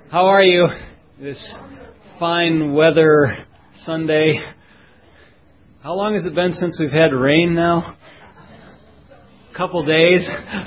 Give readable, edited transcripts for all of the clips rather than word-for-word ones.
How are you this fine weather Sunday? How long has it been since we've had rain now? A couple days?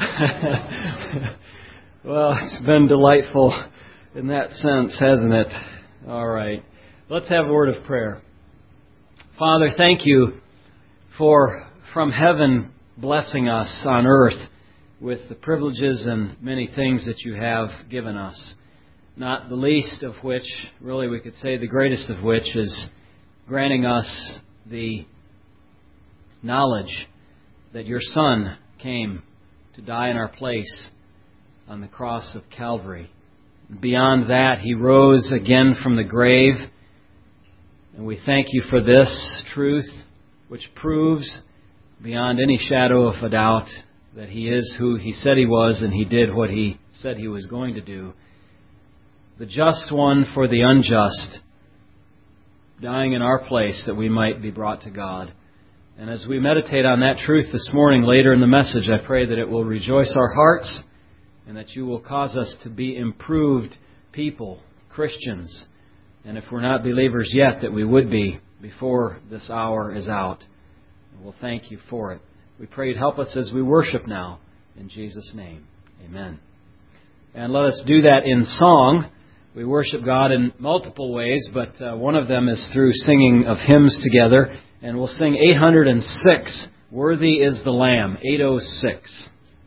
Well, it's been delightful in that sense, hasn't it? All right. Let's have a word of prayer. Father, thank you for from heaven blessing us on earth with the privileges and many things that you have given us. Not the least of which, really we could say the greatest of which, is granting us the knowledge that your Son came to die in our place on the cross of Calvary. Beyond that, He rose again from the grave. And we thank you for this truth, which proves beyond any shadow of a doubt that He is who He said He was and He did what He said He was going to do. The just one for the unjust, dying in our place that we might be brought to God. And as we meditate on that truth this morning, later in the message, I pray that it will rejoice our hearts and that you will cause us to be improved people, Christians. And if we're not believers yet, that we would be before this hour is out. And we'll thank you for it. We pray you'd help us as we worship now. In Jesus' name, amen. And let us do that in song. We worship God in multiple ways, but one of them is through singing of hymns together. And we'll sing 806, Worthy is the Lamb, 806.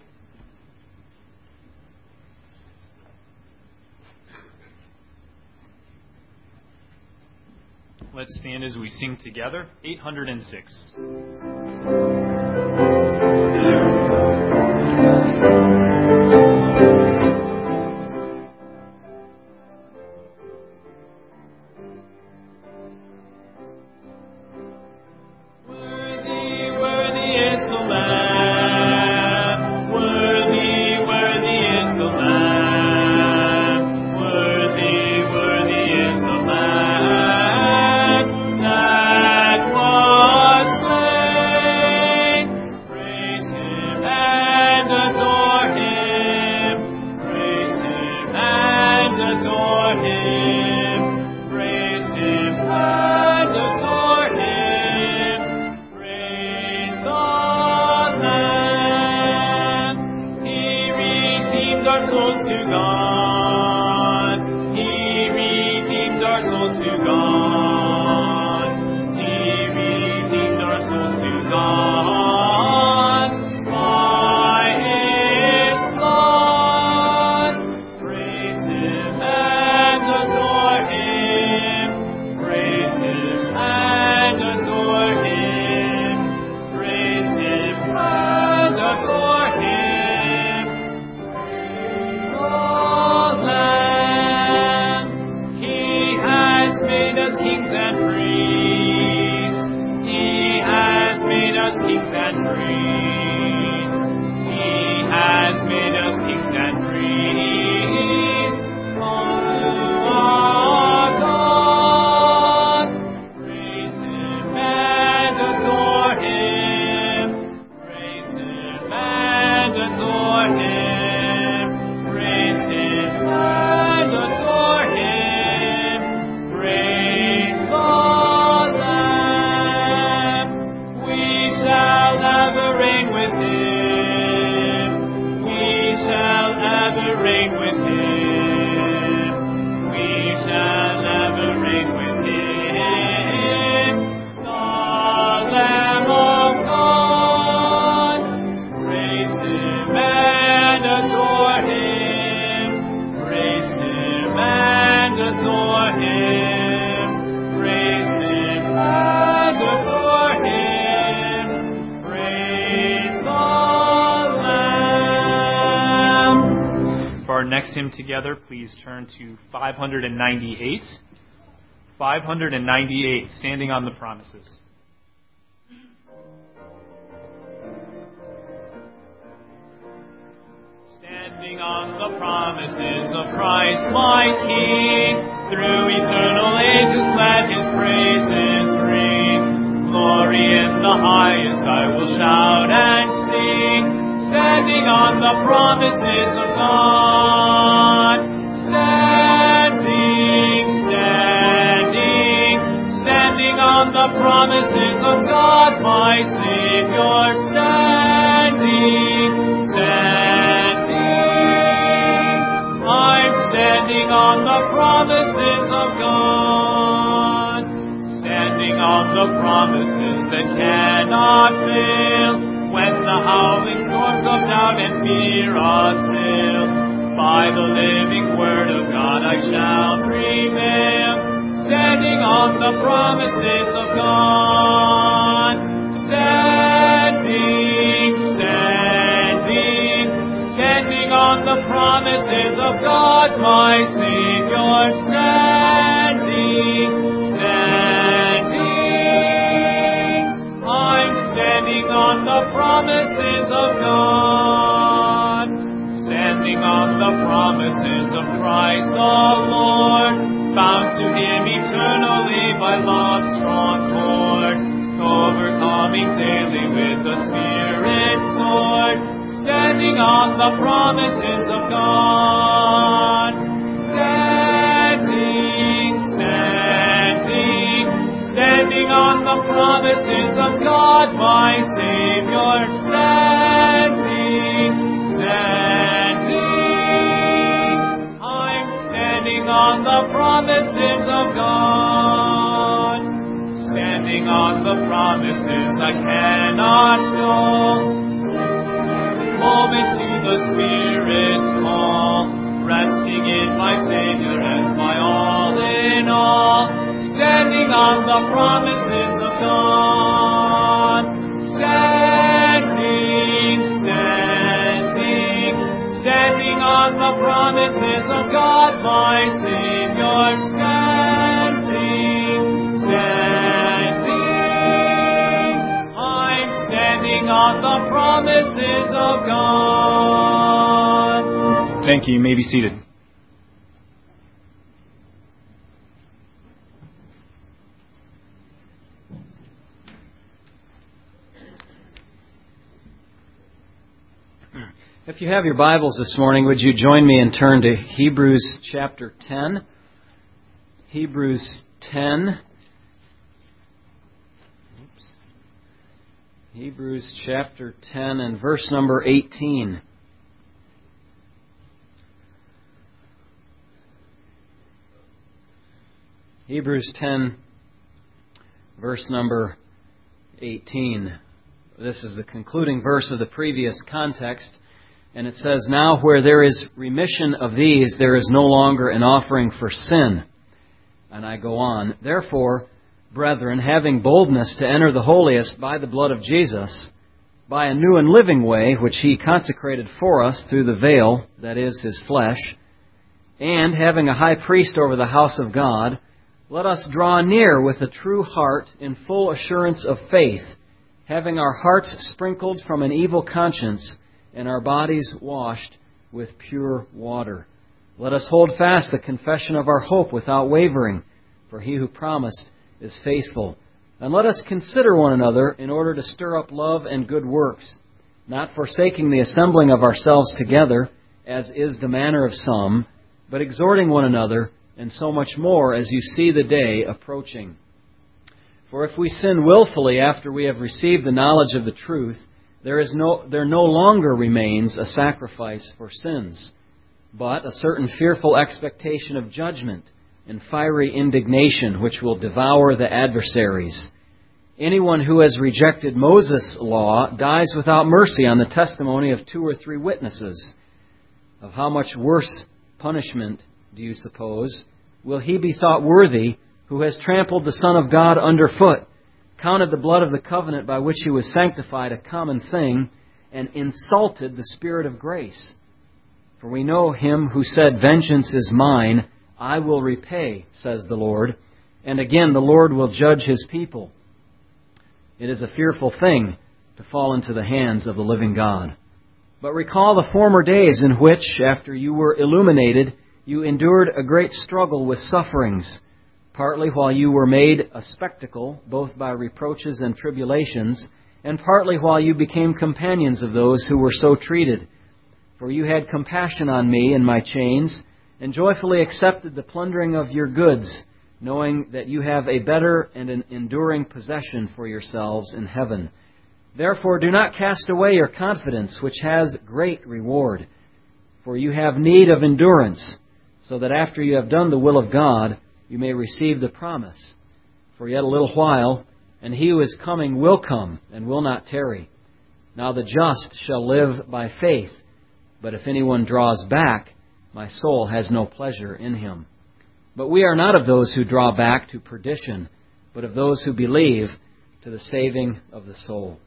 Let's stand as we sing together, 806. Hymn together, please turn to 598. 598, Standing on the Promises. Standing on the promises of Christ my King, through eternal ages let His praises ring. Glory in the highest I will shout and sing. Standing on the promises of God, stand standing on the promises of God, standing on the promises that cannot fail. When the howling storms of doubt and fear assail, by the living word of God I shall prevail. Standing on the promises of God, standing, standing, standing on the promises of God, my Savior, standing, standing. I'm standing on the promises of God, standing on the promises of Christ the Lord, bound to Him eternally by love's strong cord, overcoming daily with the Spirit's sword, standing on the promises of God, standing, standing, standing on the promises of God, my Savior, standing, standing. I'm standing on the promises of God, standing on the promises I cannot go. Moment to the Spirit's call, resting in my Savior as my all in all, standing on the promises of God, standing, standing, standing on the promises of God, my Savior, standing, standing. I'm standing on the promises of God. Thank you. You may be seated. If you have your Bibles this morning, would you join me and turn to Hebrews chapter 10? Hebrews 10. Hebrews chapter 10 and verse number 18. Hebrews 10, verse number 18. This is the concluding verse of the previous context. And it says, "Now where there is remission of these, there is no longer an offering for sin." And I go on. "Therefore, brethren, having boldness to enter the holiest by the blood of Jesus, by a new and living way, which He consecrated for us through the veil, that is, His flesh, and having a high priest over the house of God, let us draw near with a true heart in full assurance of faith, having our hearts sprinkled from an evil conscience, and our bodies washed with pure water. Let us hold fast the confession of our hope without wavering, for He who promised is faithful. And let us consider one another in order to stir up love and good works, not forsaking the assembling of ourselves together, as is the manner of some, but exhorting one another, and so much more as you see the day approaching. For if we sin willfully after we have received the knowledge of the truth, there no longer remains a sacrifice for sins, but a certain fearful expectation of judgment and fiery indignation which will devour the adversaries. Anyone who has rejected Moses' law dies without mercy on the testimony of 2 or 3 witnesses. Of how much worse punishment, do you suppose, will he be thought worthy who has trampled the Son of God underfoot, counted the blood of the covenant by which He was sanctified a common thing, and insulted the Spirit of grace? For we know Him who said, 'Vengeance is mine, I will repay,' says the Lord. And again, the Lord will judge His people. It is a fearful thing to fall into the hands of the living God. But recall the former days in which, after you were illuminated, you endured a great struggle with sufferings, partly while you were made a spectacle, both by reproaches and tribulations, and partly while you became companions of those who were so treated. For you had compassion on me in my chains, and joyfully accepted the plundering of your goods, knowing that you have a better and an enduring possession for yourselves in heaven. Therefore do not cast away your confidence, which has great reward. For you have need of endurance, so that after you have done the will of God, you may receive the promise. For yet a little while, and He who is coming will come, and will not tarry. Now the just shall live by faith, but if anyone draws back, my soul has no pleasure in him. But we are not of those who draw back to perdition, but of those who believe to the saving of the soul.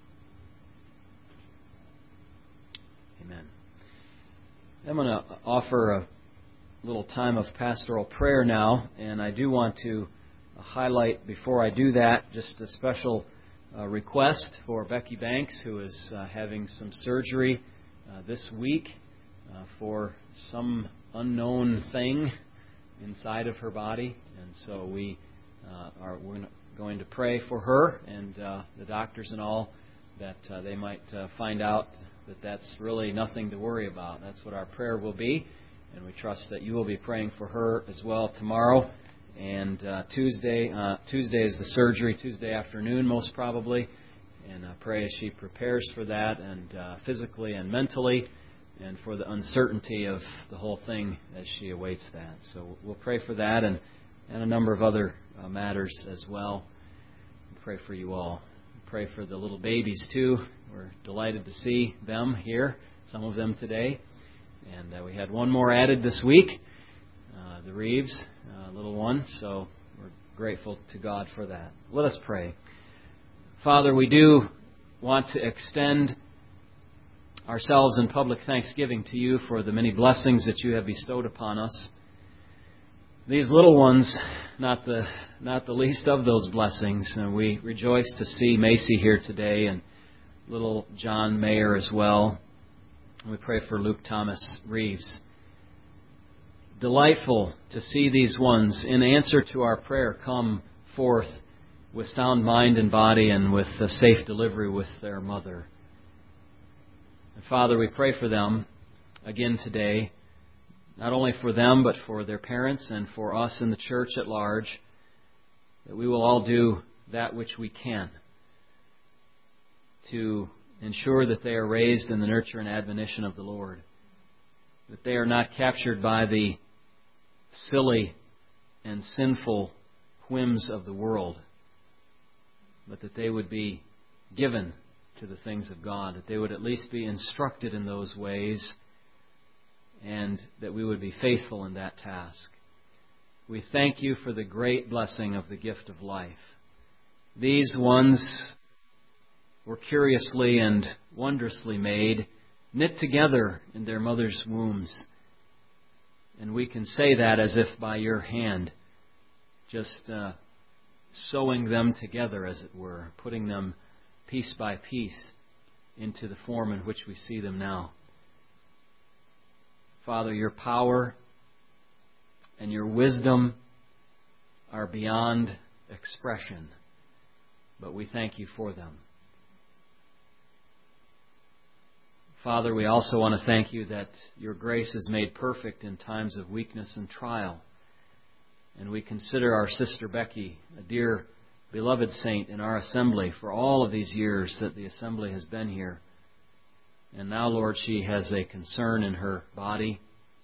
Amen. I'm going to offer a little time of pastoral prayer now, and I do want to highlight before I do that just a special request for Becky Banks, who is having some surgery this week for some unknown thing inside of her body, and so we're going to pray for her and the doctors and all that they might find out that that's really nothing to worry about. That's what our prayer will be, and we trust that you will be praying for her as well tomorrow. And Tuesday is the surgery, Tuesday afternoon most probably, and pray as she prepares for that, and physically and mentally, and for the uncertainty of the whole thing as she awaits that. So we'll pray for that and a number of other matters as well. We'll pray for you all. We'll pray for the little babies too. We're delighted to see them here, some of them today. And we had one more added this week, the Reeves, little one. So we're grateful to God for that. Let us pray. Father, we do want to extend ourselves in public thanksgiving to you for the many blessings that you have bestowed upon us. These little ones, not the least of those blessings. And we rejoice to see Macy here today and little John Mayer as well. We pray for Luke Thomas Reeves. Delightful to see these ones, in answer to our prayer, come forth with sound mind and body and with a safe delivery with their mother. And Father, we pray for them again today, not only for them, but for their parents and for us in the church at large, that we will all do that which we can to ensure that they are raised in the nurture and admonition of the Lord, that they are not captured by the silly and sinful whims of the world, but that they would be given to the things of God, that they would at least be instructed in those ways, and that we would be faithful in that task. We thank you for the great blessing of the gift of life. These ones were curiously and wondrously made, knit together in their mother's wombs. And we can say that as if by your hand, just sewing them together, as it were, putting them piece by piece into the form in which we see them now. Father, your power and your wisdom are beyond expression, but we thank you for them. Father, we also want to thank you that your grace is made perfect in times of weakness and trial. And we consider our sister Becky a dear, beloved saint in our assembly for all of these years that the assembly has been here. And now, Lord, she has a concern in her body.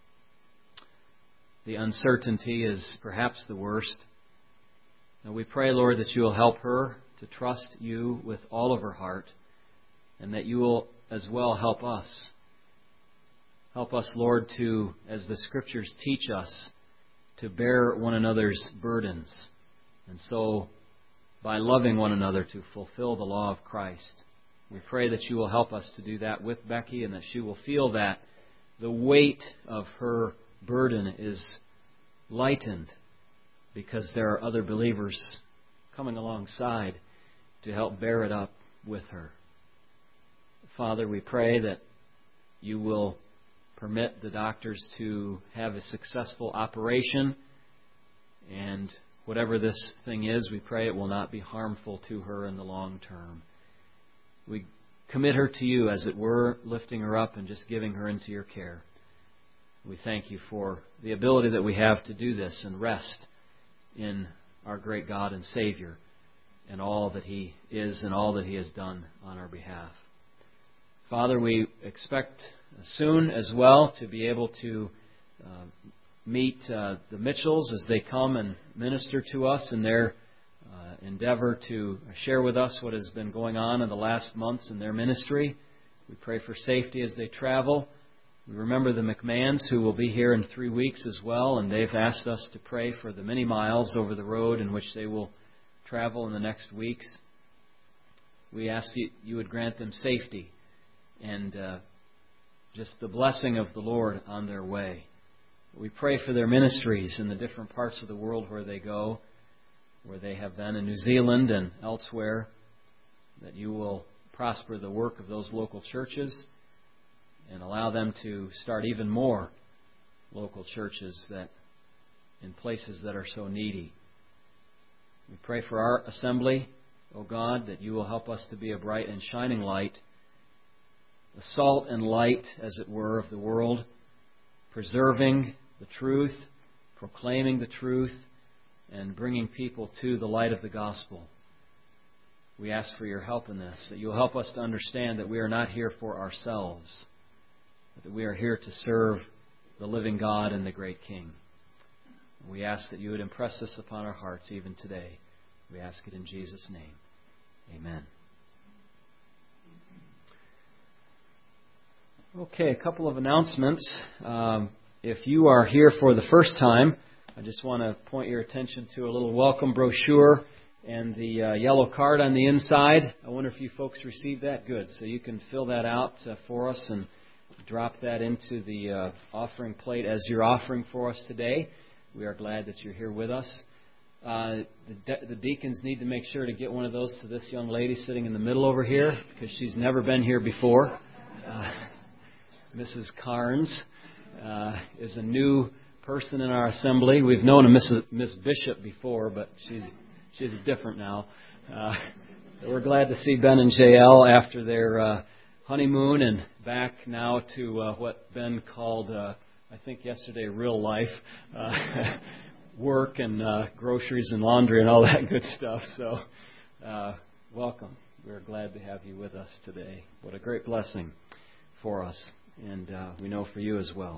The uncertainty is perhaps the worst. And we pray, Lord, that you will help her to trust you with all of her heart, and that you will as well help us. Help us, Lord, to, as the Scriptures teach us, to bear one another's burdens. And so, by loving one another, to fulfill the law of Christ. We pray that you will help us to do that with Becky, and that she will feel that the weight of her burden is lightened because there are other believers coming alongside to help bear it up with her. Father, we pray that you will permit the doctors to have a successful operation, and whatever this thing is, we pray it will not be harmful to her in the long term. We commit her to you, as it were, lifting her up and just giving her into your care. We thank you for the ability that we have to do this and rest in our great God and Savior and all that He is and all that He has done on our behalf. Father, we expect soon as well to be able to meet the Mitchells as they come and minister to us in their endeavor to share with us what has been going on in the last months in their ministry. We pray for safety as they travel. We remember the McMahons, who will be here in 3 weeks as well, and they've asked us to pray for the many miles over the road in which they will travel in the next weeks. We ask that you would grant them safety and just the blessing of the Lord on their way. We pray for their ministries in the different parts of the world where they go, where they have been in New Zealand and elsewhere, that you will prosper the work of those local churches and allow them to start even more local churches that in places that are so needy. We pray for our assembly, O God, that you will help us to be a bright and shining light, the salt and light, as it were, of the world, preserving the truth, proclaiming the truth, and bringing people to the light of the gospel. We ask for your help in this, that you'll help us to understand that we are not here for ourselves, but that we are here to serve the living God and the great King. We ask that you would impress this upon our hearts even today. We ask it in Jesus' name. Amen. Okay, a couple of announcements. If you are here for the first time, I just want to point your attention to a little welcome brochure and the yellow card on the inside. I wonder if you folks received that. Good. So you can fill that out for us and drop that into the offering plate as your offering for us today. We are glad that you're here with us. The deacons need to make sure to get one of those to this young lady sitting in the middle over here, because she's never been here before. Mrs. Carnes is a new person in our assembly. We've known a Miss Bishop before, but she's different now. We're glad to see Ben and JL after their honeymoon and back now to what Ben called, I think yesterday, real life, work and groceries and laundry and all that good stuff. So welcome. We're glad to have you with us today. What a great blessing for us, and we know for you as well.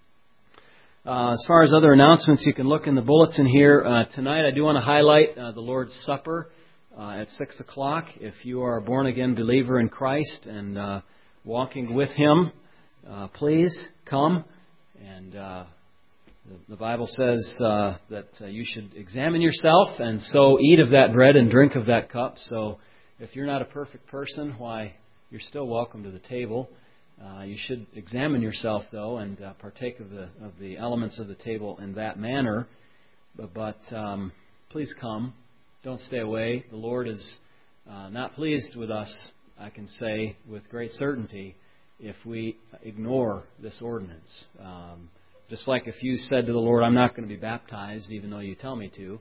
As far as other announcements, you can look in the bulletin here. Tonight I do want to highlight the Lord's Supper at 6 o'clock. If you are a born-again believer in Christ and walking with Him, please come. And the Bible says that you should examine yourself and so eat of that bread and drink of that cup. So if you're not a perfect person, why, you're still welcome to the table. You should examine yourself, though, and partake of the elements of the table in that manner. But please come. Don't stay away. The Lord is not pleased with us, I can say with great certainty, if we ignore this ordinance. Just like if you said to the Lord, I'm not going to be baptized, even though you tell me to.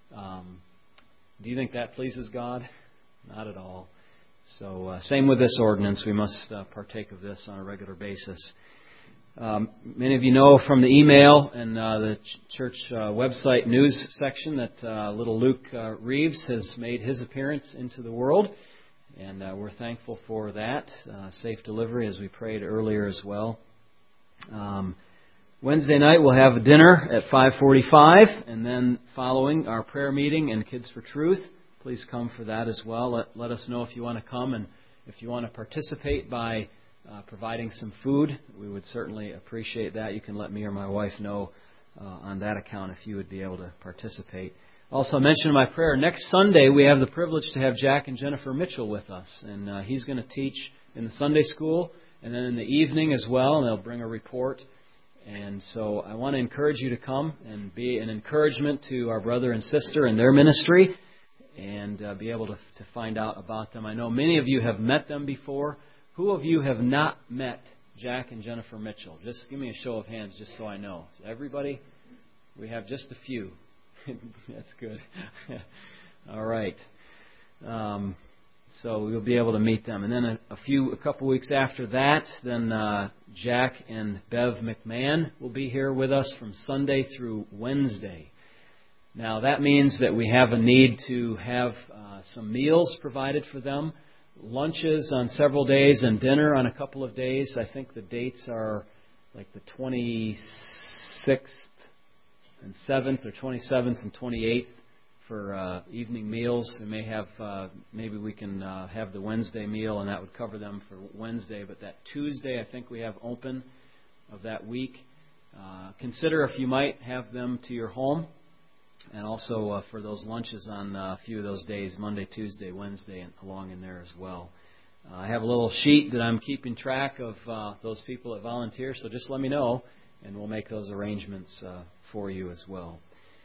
Do you think that pleases God? Not at all. So same with this ordinance. We must partake of this on a regular basis. Many of you know from the email and the church website news section that little Luke Reeves has made his appearance into the world. And we're thankful for that. Safe delivery, as we prayed earlier as well. Wednesday night we'll have a dinner at 5:45, and then following our prayer meeting and Kids for Truth. Please come for that as well. Let us know if you want to come, and if you want to participate by providing some food, we would certainly appreciate that. You can let me or my wife know on that account if you would be able to participate. Also, I mentioned in my prayer, next Sunday we have the privilege to have Jack and Jennifer Mitchell with us, and he's going to teach in the Sunday school, and then in the evening as well, and they'll bring a report. And so I want to encourage you to come and be an encouragement to our brother and sister in their ministry, and be able to find out about them. I know many of you have met them before. Who of you have not met Jack and Jennifer Mitchell? Just give me a show of hands just so I know. So everybody? We have just a few. That's good. All right. So we'll be able to meet them. And then a couple weeks after that, then Jack and Bev McMahon will be here with us from Sunday through Wednesday. Now, that means that we have a need to have some meals provided for them, lunches on several days, and dinner on a couple of days. I think the dates are like the 26th and 7th, or 27th and 28th for evening meals. We may have, maybe we can have the Wednesday meal, and that would cover them for Wednesday. But that Tuesday, I think we have open of that week. Consider if you might have them to your home, and also for those lunches on a few of those days, Monday, Tuesday, Wednesday, and along in there as well. I have a little sheet that I'm keeping track of those people that volunteer, so just let me know, and we'll make those arrangements for you as well.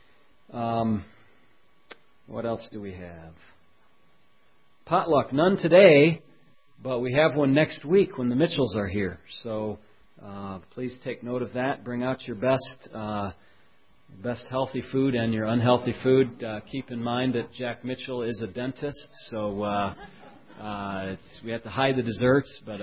What else do we have? Potluck, none today, but we have one next week when the Mitchells are here. So please take note of that. Bring out your best healthy food and your unhealthy food. Keep in mind that Jack Mitchell is a dentist, so we have to hide the desserts, but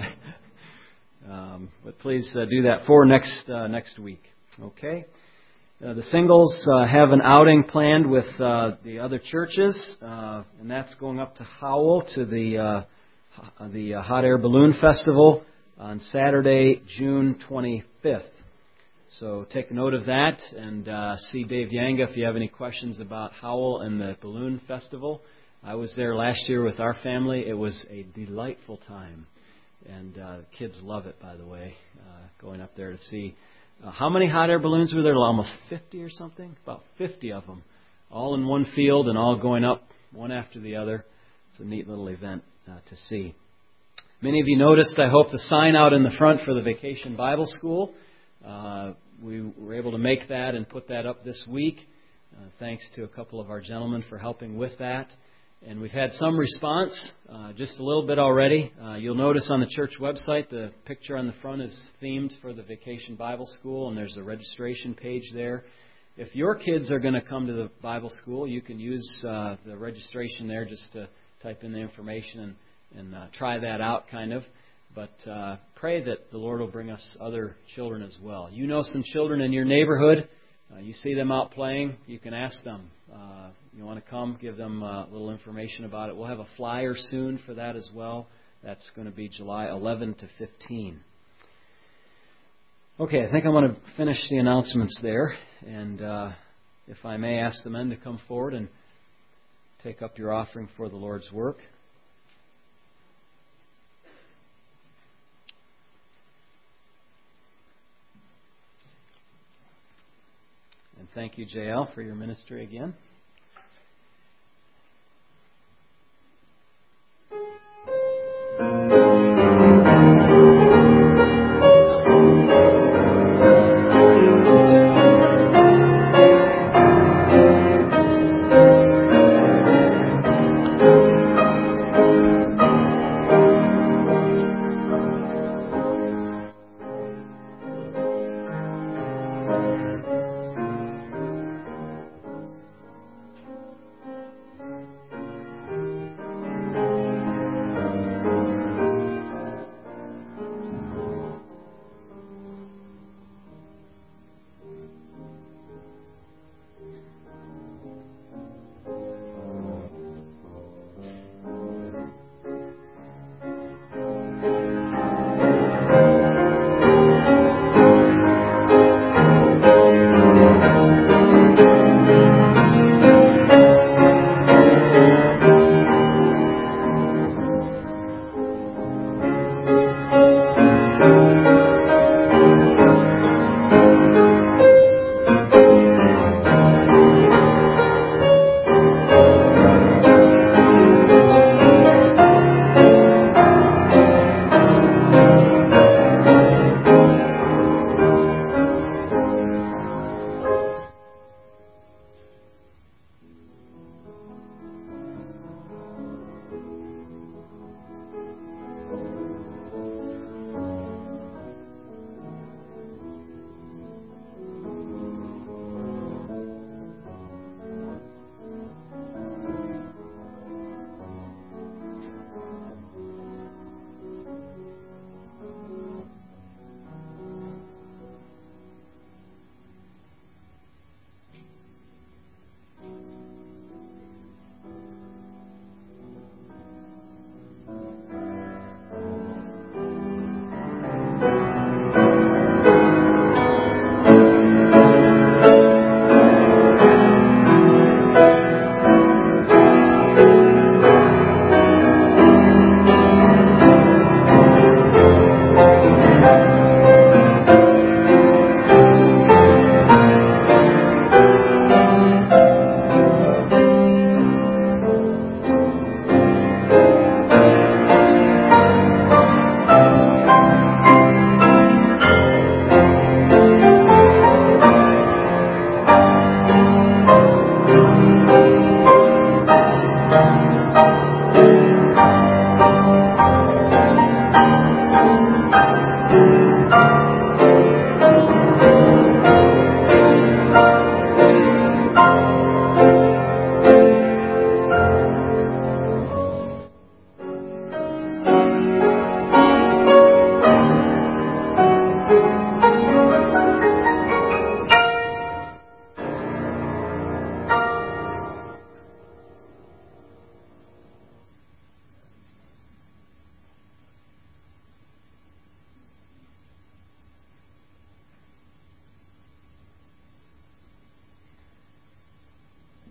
please do that for next week. Okay. The singles have an outing planned with the other churches, and that's going up to Howell to the Hot Air Balloon Festival on Saturday, June 25th. So take note of that, and see Dave Yanga if you have any questions about Howell and the Balloon Festival. I was there last year with our family. It was a delightful time, and kids love it, by the way, going up there to see. How many hot air balloons were there? Almost 50 or something? About 50 of them, all in one field and all going up one after the other. It's a neat little event to see. Many of you noticed, I hope, the sign out in the front for the Vacation Bible School. We were able to make that and put that up this week. Thanks to a couple of our gentlemen for helping with that. And we've had some response, just a little bit already. You'll notice on the church website the picture on the front is themed for the Vacation Bible School, and there's a registration page there. If your kids are going to come to the Bible School, you can use the registration there just to type in the information and try that out, kind of. But pray that the Lord will bring us other children as well. You know some children in your neighborhood. You see them out playing, you can ask them. You want to come, give them a little information about it. We'll have a flyer soon for that as well. That's going to be July 11 to 15. Okay, I think I'm going to finish the announcements there. And if I may ask the men to come forward and take up your offering for the Lord's work. And thank you, JL, for your ministry again.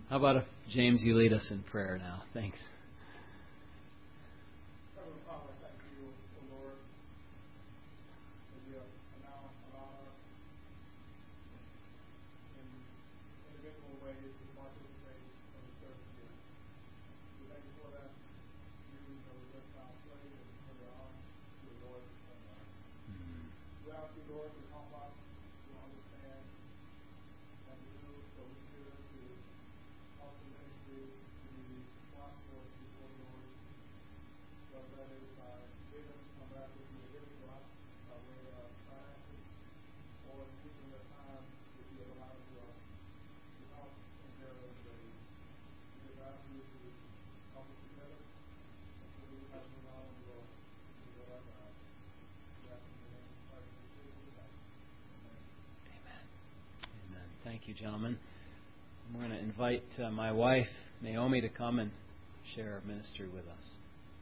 How about if, James, you lead us in prayer now? Thanks. Thank you, gentlemen. I'm going to invite my wife, Naomi, to come and share our ministry with us.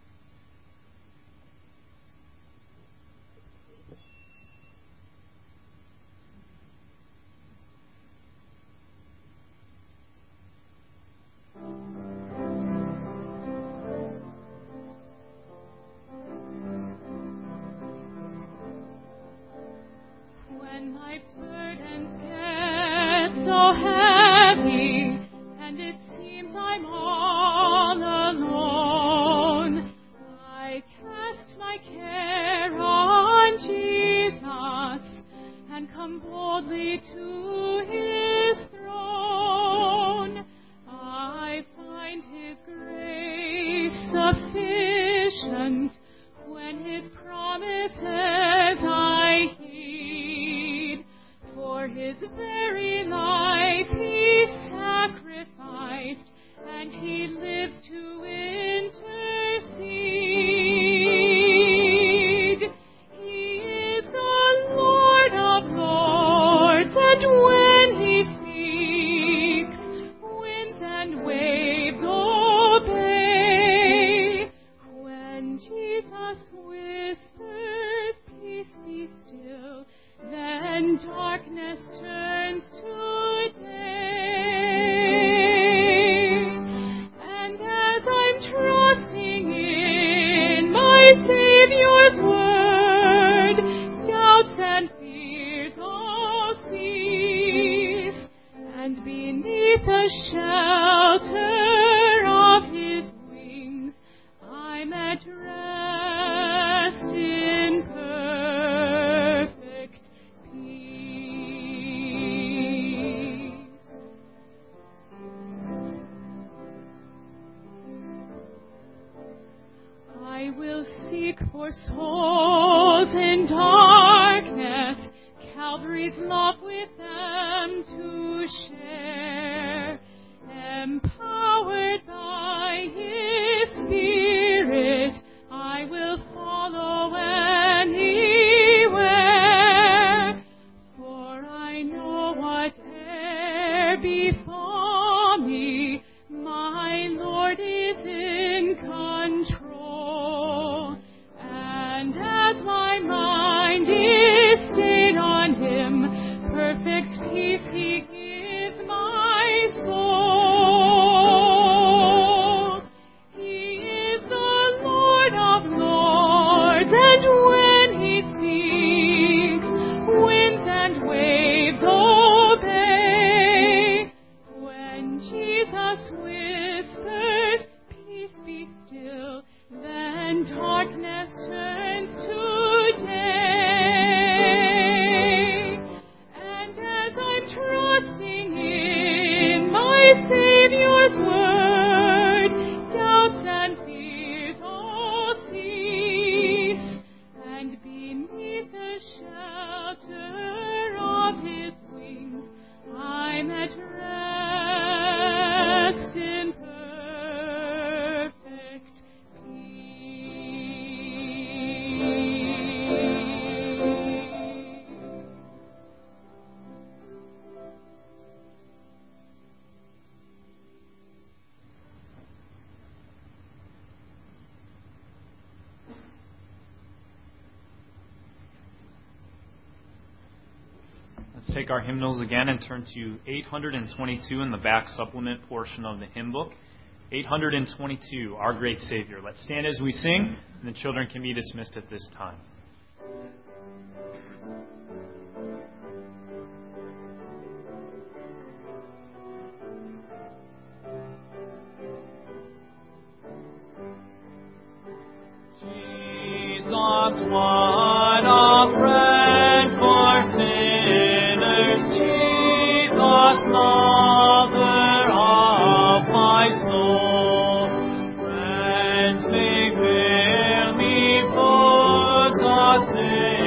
When life's burdens get so heavy, and it seems I'm all alone, I cast my care on Jesus and come boldly to His throne. I find His grace sufficient when His promises I heed. For His very life He sacrificed, and He lives to intercede. He is the Lord of lords, and when He speaks, winds and waves obey. When Jesus whispers, "Peace, be still," then darkness turns to day. And as I'm trusting in my Savior's word, doubts and fears all cease, and beneath the shelter of His wings, I'm at rest in perfect peace. I will seek for souls in darkness, Calvary's love with them to share. Empowered by His Spirit, I will follow anywhere. For I know whate'er befall me, my Lord is in control. And as my mind is stayed on Him, perfect peace He gives my soul. He is the Lord of lords, and when He speaks, winds and waves obey. When Jesus whispers, "Peace, be still," then darkness turns to day. And as I'm trusting in my Savior's word, doubts and fears all cease, and beneath the shelter of His wings, I'm at rest in perfect peace. Let's take our hymnals again and turn to 822 in the back supplement portion of the hymn book. 822, Our Great Savior. Let's stand as we sing, and the children can be dismissed at this time. Jesus, what a friend for sinners, Jesus, lover of my soul. Friends may fail me, foes assail.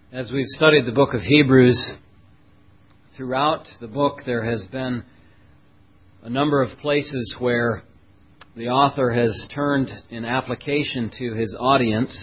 As we've studied the book of Hebrews, throughout the book there has been a number of places where the author has turned in application to his audience.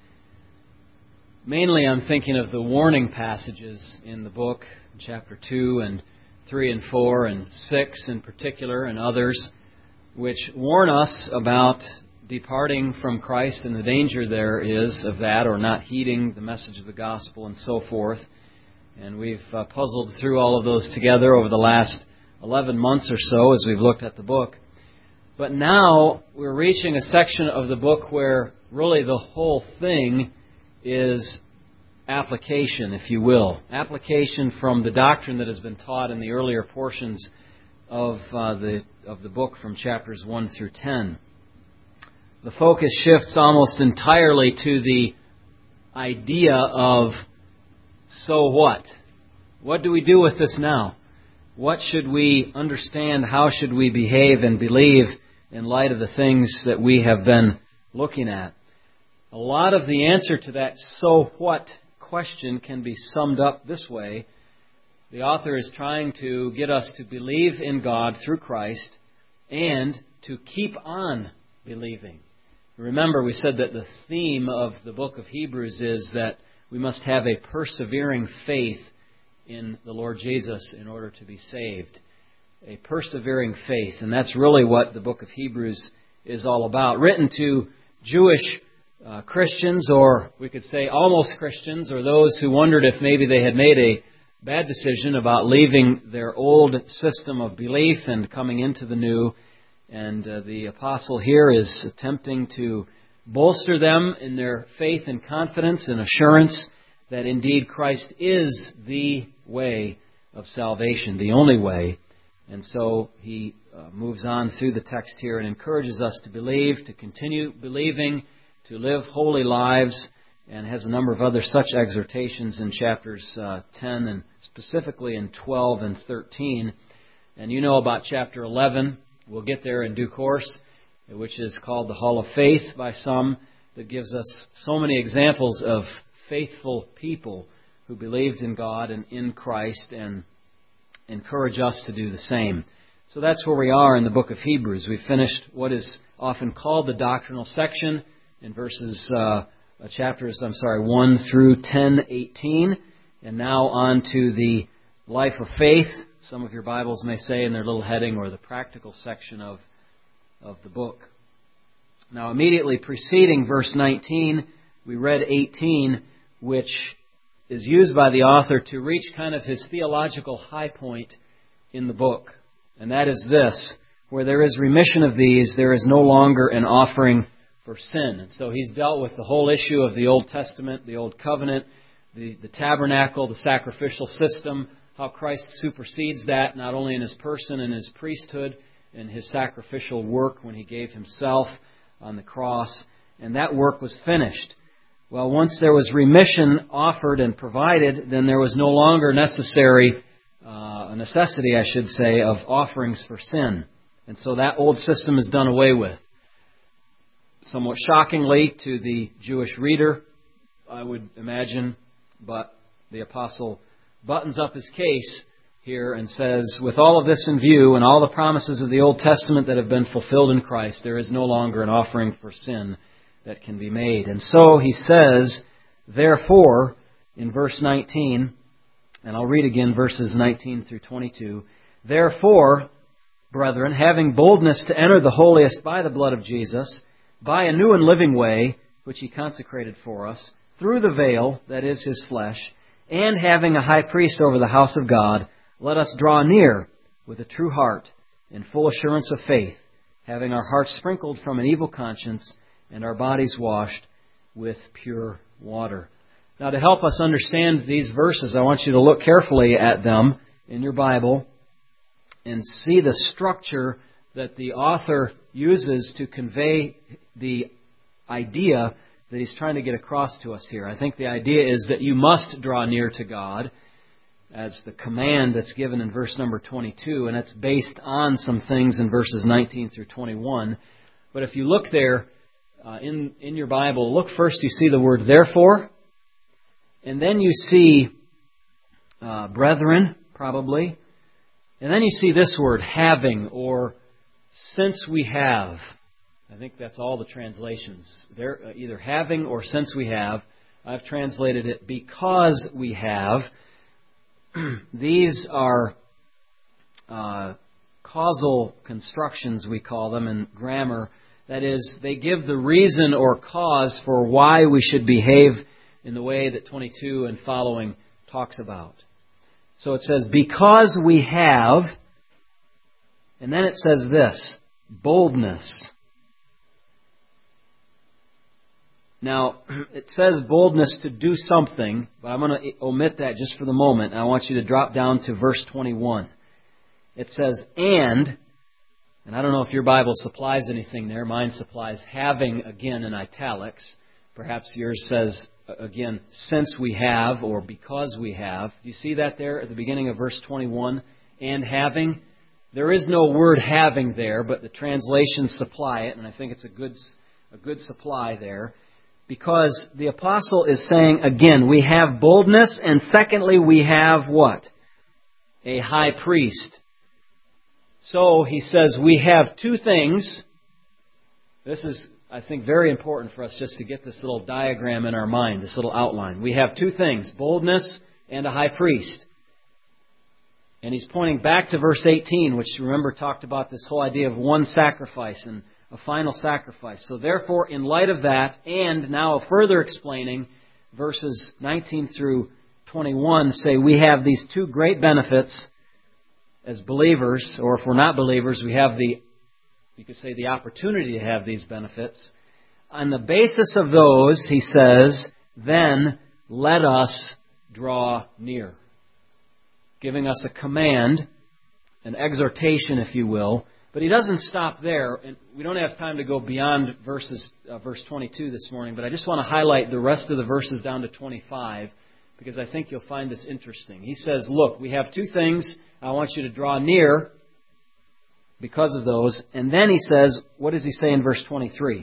Mainly I'm thinking of the warning passages in the book, chapter 2 and 3 and 4 and 6 in particular, and others, which warn us about departing from Christ and the danger there is of that, or not heeding the message of the gospel and so forth. And we've puzzled through all of those together over the last 11 months or so as we've looked at the book. But now we're reaching a section of the book where really the whole thing is application, if you will. Application from the doctrine that has been taught in the earlier portions of the book from chapters 1 through 10. The focus shifts almost entirely to the idea of, so what? What do we do with this now? What should we understand? How should we behave and believe in light of the things that we have been looking at? A lot of the answer to that so what question can be summed up this way. The author is trying to get us to believe in God through Christ and to keep on believing. Remember, we said that the theme of the book of Hebrews is that we must have a persevering faith in the Lord Jesus in order to be saved. A persevering faith. And that's really what the book of Hebrews is all about. Written to Jewish Christians, or we could say almost Christians, or those who wondered if maybe they had made a bad decision about leaving their old system of belief and coming into the new. And the apostle here is attempting to bolster them in their faith and confidence and assurance that indeed Christ is the way of salvation, the only way. And so he moves on through the text here and encourages us to believe, to continue believing, to live holy lives, and has a number of other such exhortations in chapters 10 and specifically in 12 and 13. And you know about chapter 11. We'll get there in due course, which is called the Hall of Faith by some, that gives us so many examples of faithful people who believed in God and in Christ and encourage us to do the same. So that's where we are in the book of Hebrews. We finished what is often called the doctrinal section in chapters 1 through 10:18, and now on to the life of faith. Some of your Bibles may say in their little heading, or the practical section of the book. Now, immediately preceding verse 19, we read 18, which is used by the author to reach kind of his theological high point in the book. And that is this: where there is remission of these, there is no longer an offering for sin. And so he's dealt with the whole issue of the Old Testament, the Old Covenant, the tabernacle, the sacrificial system, how Christ supersedes that, not only in His person and His priesthood and His sacrificial work when He gave Himself on the cross, and that work was finished. Well, once there was remission offered and provided, then there was no longer a necessity, of offerings for sin. And so that old system is done away with. Somewhat shockingly to the Jewish reader, I would imagine, but the apostle buttons up his case here and says, with all of this in view and all the promises of the Old Testament that have been fulfilled in Christ, there is no longer an offering for sin that can be made. And so he says, therefore, in verse 19, and I'll read again verses 19 through 22, therefore, brethren, having boldness to enter the holiest by the blood of Jesus, by a new and living way, which He consecrated for us, through the veil, that is His flesh, and having a high priest over the house of God, let us draw near with a true heart in full assurance of faith, having our hearts sprinkled from an evil conscience and our bodies washed with pure water. Now, to help us understand these verses, I want you to look carefully at them in your Bible and see the structure that the author uses to convey the idea that he's trying to get across to us here. I think the idea is that you must draw near to God as the command that's given in verse number 22, and it's based on some things in verses 19 through 21. But if you look there in your Bible, look first, you see the word therefore, And then you see brethren, probably. And then you see this word, having, or since we have. I think that's all the translations. They're either having or since we have. I've translated it because we have. These are causal constructions, we call them in grammar. That is, they give the reason or cause for why we should behave in the way that 22 and following talks about. So it says, because we have, and then it says this, boldness. Now, it says boldness to do something, but I'm going to omit that just for the moment. I want you to drop down to verse 21. It says, and I don't know if your Bible supplies anything there. Mine supplies having, again, in italics. Perhaps yours says, again, since we have, or because we have. Do you see that there at the beginning of verse 21? And having. There is no word having there, but the translations supply it, and I think it's a good supply there. Because the apostle is saying, again, we have boldness, and secondly, we have what? A high priest. So he says we have two things. This is, I think, very important for us just to get this little diagram in our mind, this little outline. We have two things, boldness and a high priest. And he's pointing back to verse 18, which, remember, talked about this whole idea of one sacrifice and a final sacrifice. So therefore, in light of that, and now further explaining, verses 19 through 21 say we have these two great benefits as believers, or if we're not believers, we have you could say the opportunity to have these benefits. On the basis of those, he says, then let us draw near. Giving us a command, an exhortation, if you will. But he doesn't stop there, and we don't have time to go beyond verse 22 this morning, but I just want to highlight the rest of the verses down to 25, because I think you'll find this interesting. He says, look, we have two things. I want you to draw near because of those. And then he says, what does he say in verse 23?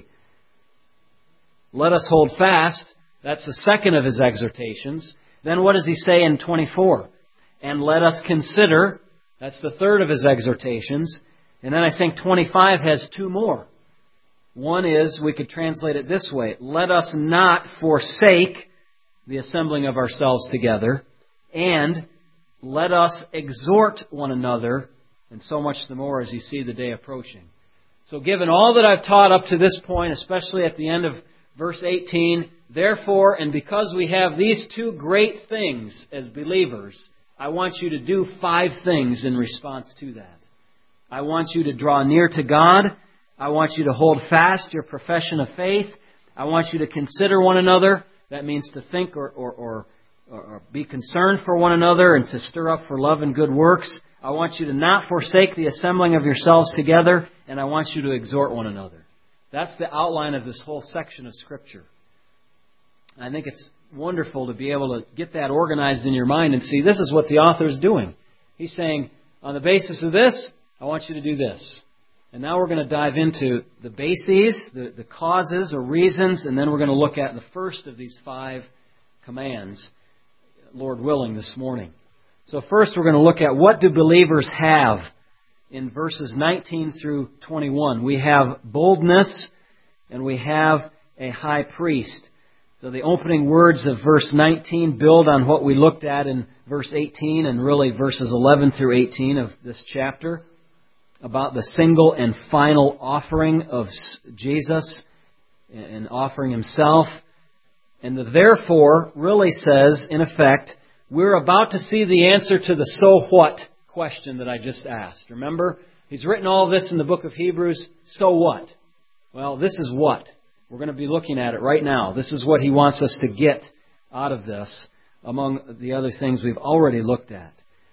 Let us hold fast. That's the second of his exhortations. Then what does he say in 24? And let us consider. That's the third of his exhortations. And then I think 25 has two more. One is, we could translate it this way, let us not forsake the assembling of ourselves together, and let us exhort one another, and so much the more as you see the day approaching. So given all that I've taught up to this point, especially at the end of verse 18, therefore, and because we have these two great things as believers, I want you to do 5 things in response to that. I want you to draw near to God. I want you to hold fast your profession of faith. I want you to consider one another. That means to think or be concerned for one another and to stir up for love and good works. I want you to not forsake the assembling of yourselves together, and I want you to exhort one another. That's the outline of this whole section of Scripture. I think it's wonderful to be able to get that organized in your mind and see this is what the author is doing. He's saying, on the basis of this, I want you to do this. And now we're going to dive into the bases, the causes or reasons, and then we're going to look at the first of these 5 commands, Lord willing, this morning. So first we're going to look at what do believers have in verses 19 through 21. We have boldness and we have a high priest. So the opening words of verse 19 build on what we looked at in verse 18 and really verses 11 through 18 of this chapter about the single and final offering of Jesus and offering Himself. And the therefore really says, in effect, we're about to see the answer to the so what question that I just asked. Remember, he's written all this in the book of Hebrews. So what? Well, this is what. We're going to be looking at it right now. This is what he wants us to get out of this, among the other things we've already looked at.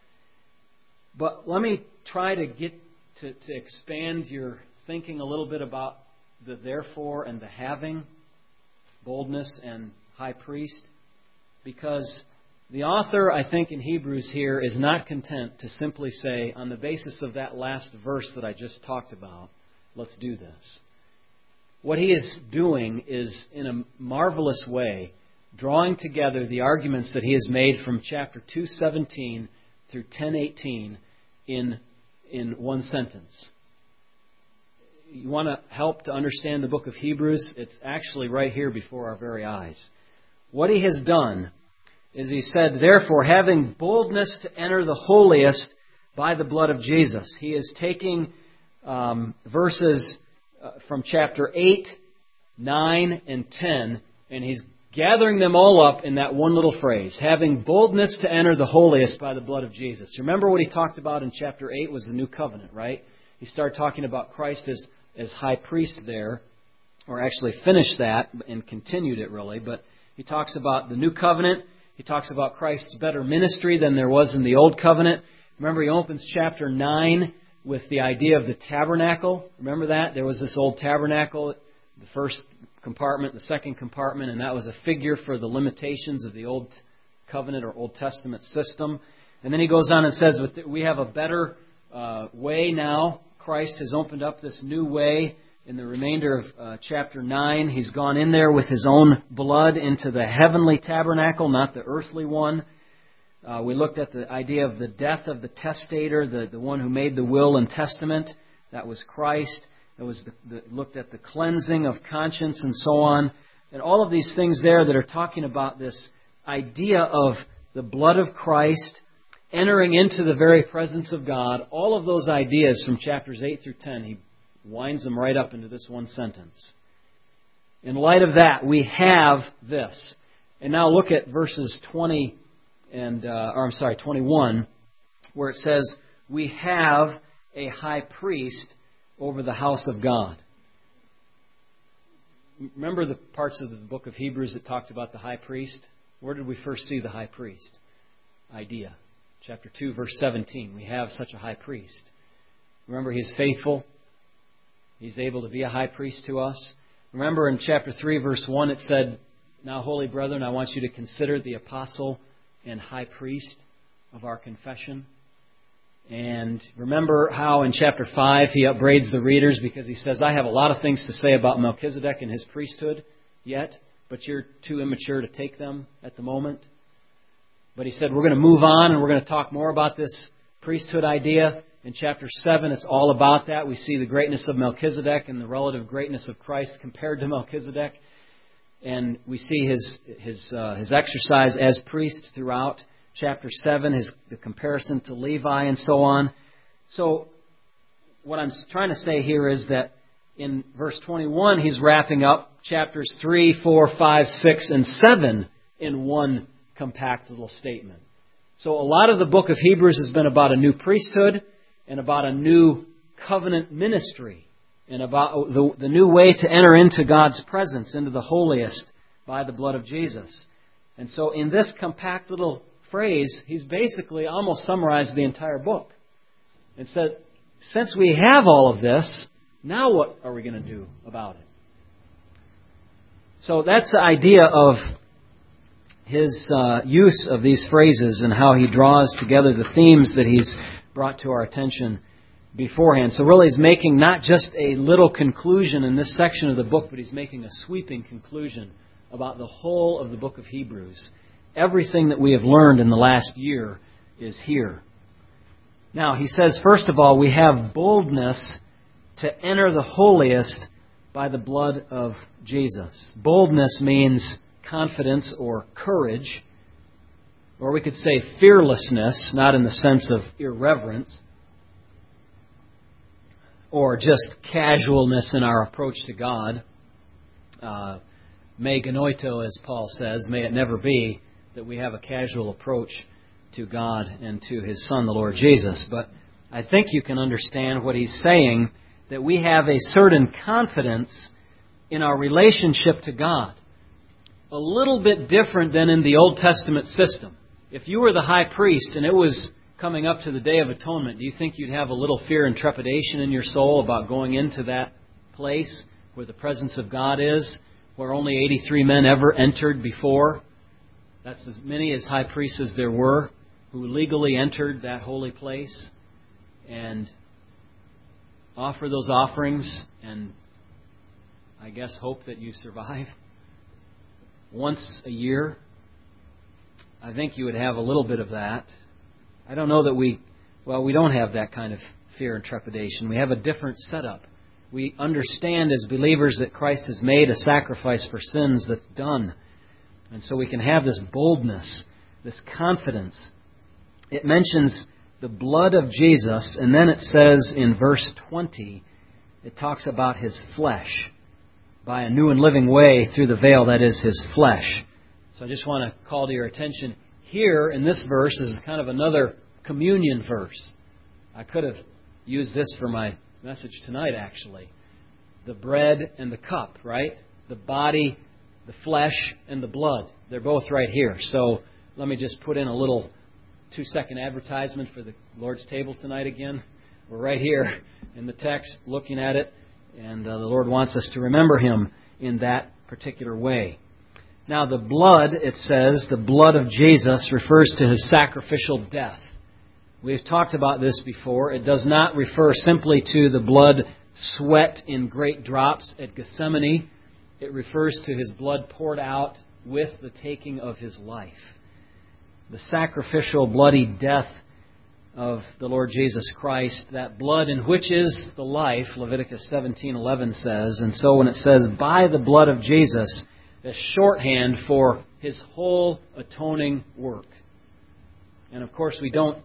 But let me try to get to expand your thinking a little bit about the therefore and the having, boldness and high priest, because the author, I think, in Hebrews here is not content to simply say, on the basis of that last verse that I just talked about, let's do this. What he is doing is, in a marvelous way, drawing together the arguments that he has made from chapter 2:17 through 10:18 in one sentence. You want to help to understand the book of Hebrews? It's actually right here before our very eyes. What he has done is he said, therefore, having boldness to enter the holiest by the blood of Jesus. He is taking verses from chapter 8, 9, and 10, and he's gathering them all up in that one little phrase, having boldness to enter the holiest by the blood of Jesus. Remember what he talked about in chapter 8 was the new covenant, right? He started talking about Christ as high priest there, or actually finished that and continued it really, but he talks about the new covenant. He talks about Christ's better ministry than there was in the old covenant. Remember, he opens chapter 9 with the idea of the tabernacle. Remember that? There was this old tabernacle, the first compartment, the second compartment, and that was a figure for the limitations of the Old Covenant or Old Testament system. And then he goes on and says, we have a better way now. Christ has opened up this new way in the remainder of chapter 9. He's gone in there with His own blood into the heavenly tabernacle, not the earthly one. We looked at the idea of the death of the testator, the one who made the will and testament. That was Christ. It was looked at the cleansing of conscience and so on. And all of these things there that are talking about this idea of the blood of Christ entering into the very presence of God. All of those ideas from chapters 8 through 10, he winds them right up into this one sentence. In light of that, we have this. And now look at verses 21, where it says, we have a high priest over the house of God. Remember the parts of the book of Hebrews that talked about the high priest? Where did we first see the high priest idea? Chapter 2, verse 17. We have such a high priest. Remember, he's faithful. He's able to be a high priest to us. Remember in chapter 3, verse 1, it said, now, holy brethren, I want you to consider the apostle and high priest of our confession. And remember how in chapter 5 he upbraids the readers because he says, I have a lot of things to say about Melchizedek and his priesthood yet, but you're too immature to take them at the moment. But he said, we're going to move on and we're going to talk more about this priesthood idea. In chapter 7, it's all about that. We see the greatness of Melchizedek and the relative greatness of Christ compared to Melchizedek. And we see his exercise as priest throughout chapter 7, the comparison to Levi and so on. So what I'm trying to say here is that in verse 21, he's wrapping up chapters 3, 4, 5, 6, and 7 in one compact little statement. So a lot of the book of Hebrews has been about a new priesthood and about a new covenant ministry and about the new way to enter into God's presence, into the holiest by the blood of Jesus. And so in this compact little phrase, he's basically almost summarized the entire book and said, since we have all of this, now what are we going to do about it? So that's the idea of his use of these phrases and how he draws together the themes that he's brought to our attention beforehand. So really he's making not just a little conclusion in this section of the book, but he's making a sweeping conclusion about the whole of the book of Hebrews. Everything that we have learned in the last year is here. Now, he says, first of all, we have boldness to enter the holiest by the blood of Jesus. Boldness means confidence or courage, or we could say fearlessness, not in the sense of irreverence, or just casualness in our approach to God. Me genoito, as Paul says, may it never be that we have a casual approach to God and to His Son, the Lord Jesus. But I think you can understand what he's saying, that we have a certain confidence in our relationship to God. A little bit different than in the Old Testament system. If you were the high priest and it was coming up to the Day of Atonement, do you think you'd have a little fear and trepidation in your soul about going into that place where the presence of God is, where only 83 men ever entered before? That's as many as high priests as there were who legally entered that holy place and offer those offerings and I guess hope that you survive. once a year, I think you would have a little bit of that. I don't know that we don't have that kind of fear and trepidation. We have a different setup. We understand as believers that Christ has made a sacrifice for sins that's done. And so we can have this boldness, this confidence. It mentions the blood of Jesus, and then it says in verse 20, it talks about His flesh. By a new and living way through the veil, that is His flesh. So I just want to call to your attention, here in this verse is kind of another communion verse. I could have used this for my message tonight, actually. The bread and the cup, right? The body, the flesh, and the blood. They're both right here. So let me just put in a little 2-second advertisement for the Lord's table tonight again. We're right here in the text looking at it, and the Lord wants us to remember Him in that particular way. Now the blood, it says, the blood of Jesus refers to His sacrificial death. We've talked about this before. It does not refer simply to the blood sweat in great drops at Gethsemane. It refers to His blood poured out with the taking of His life. The sacrificial bloody death of the Lord Jesus Christ, that blood in which is the life, Leviticus 17:11 says. And so when it says, by the blood of Jesus, it's shorthand for His whole atoning work. And of course we don't,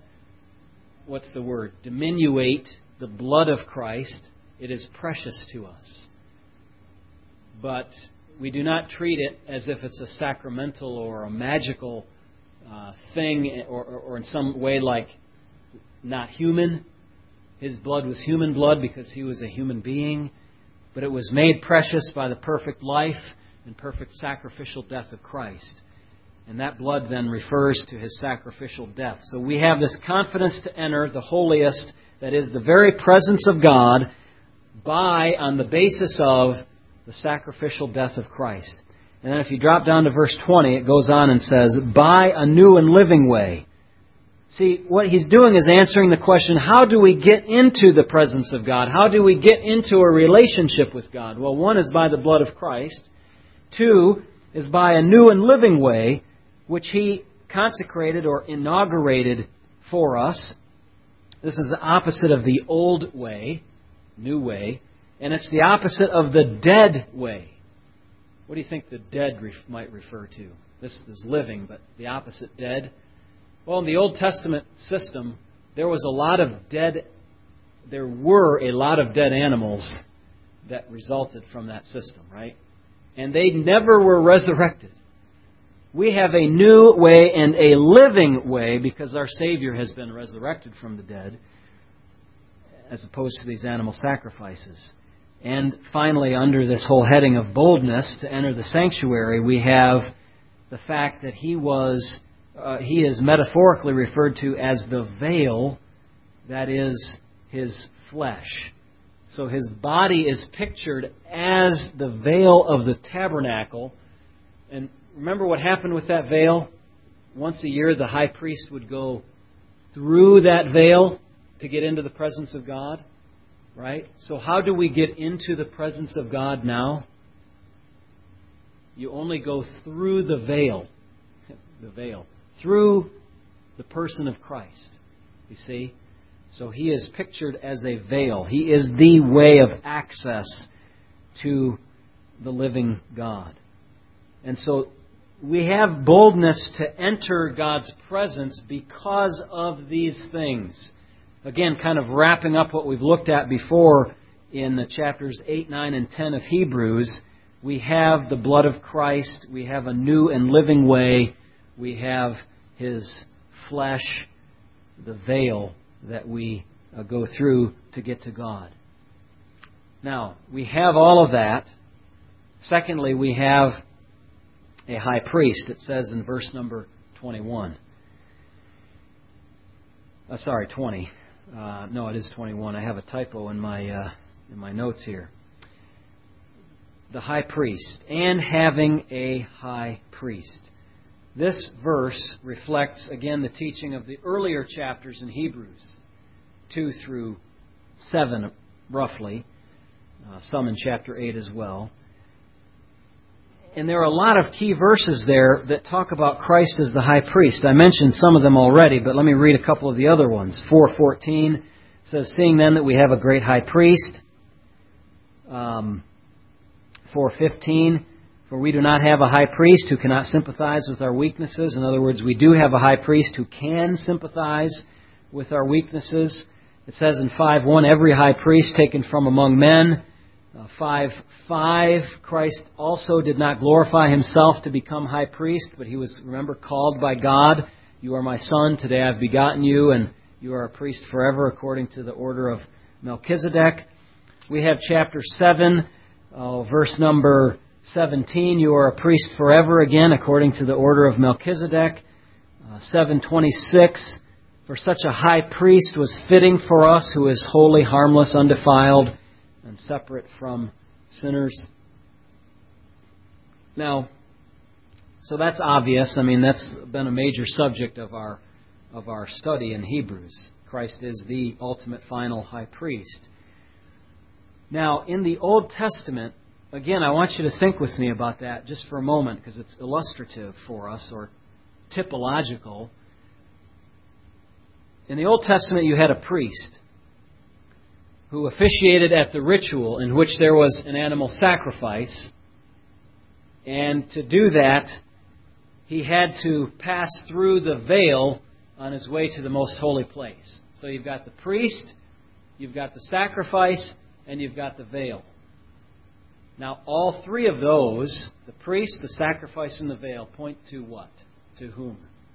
diminuate the blood of Christ. It is precious to us. But we do not treat it as if it's a sacramental or a magical thing or in some way like not human. His blood was human blood because He was a human being. But it was made precious by the perfect life and perfect sacrificial death of Christ. And that blood then refers to His sacrificial death. So we have this confidence to enter the holiest, that is the very presence of God, on the basis of the sacrificial death of Christ. And then if you drop down to verse 20, it goes on and says, by a new and living way. See, what he's doing is answering the question, how do we get into the presence of God? How do we get into a relationship with God? Well, one is by the blood of Christ. 2 is by a new and living way, which He consecrated or inaugurated for us. This is the opposite of the old way, new way, and it's the opposite of the dead way. What do you think the dead might refer to? This is living, but the opposite, dead. Well, in the Old Testament system, there were a lot of dead animals that resulted from that system, right? And they never were resurrected. We have a new way and a living way because our Savior has been resurrected from the dead, as opposed to these animal sacrifices. And finally, under this whole heading of boldness to enter the sanctuary, we have the fact that He is metaphorically referred to as the veil, that is His flesh. So His body is pictured as the veil of the tabernacle. And remember what happened with that veil? Once a year, the high priest would go through that veil to get into the presence of God. Right? So how do we get into the presence of God now? You only go through the veil. Through the person of Christ. You see? So He is pictured as a veil. He is the way of access to the living God. And so we have boldness to enter God's presence because of these things. Again, kind of wrapping up what we've looked at before in the chapters 8, 9, and 10 of Hebrews, we have the blood of Christ, we have a new and living way, we have His flesh, the veil that we go through to get to God. Now, we have all of that. Secondly, we have a high priest. It says in verse number 21. 20. No, it is 21. I have a typo in my notes here. The high priest, and having a high priest. This verse reflects, again, the teaching of the earlier chapters in Hebrews, 2 through 7, roughly. Some in chapter 8 as well. And there are a lot of key verses there that talk about Christ as the high priest. I mentioned some of them already, but let me read a couple of the other ones. 4:14 says, "Seeing then that we have a great high priest." 4:15, "For we do not have a high priest who cannot sympathize with our weaknesses." In other words, we do have a high priest who can sympathize with our weaknesses. It says in 5:1, "Every high priest taken from among men." 5:5, "Christ also did not glorify himself to become high priest, but he was, remember, called by God. 'You are my son, today I have begotten you, and you are a priest forever according to the order of Melchizedek.'" We have chapter 7, verse number 17, "You are a priest forever," again, according to the order of Melchizedek. 7:26, "For such a high priest was fitting for us, who is holy, harmless, undefiled, and separate from sinners." Now, so that's obvious. I mean, that's been a major subject of our study in Hebrews. Christ is the ultimate final high priest. Now, in the Old Testament, again, I want you to think with me about that just for a moment, because it's illustrative for us, or typological. In the Old Testament, you had a priest who officiated at the ritual in which there was an animal sacrifice. And to do that, he had to pass through the veil on his way to the most holy place. So you've got the priest, you've got the sacrifice, and you've got the veil. Now, all three of those, the priest, the sacrifice, and the veil, point to what? To whom?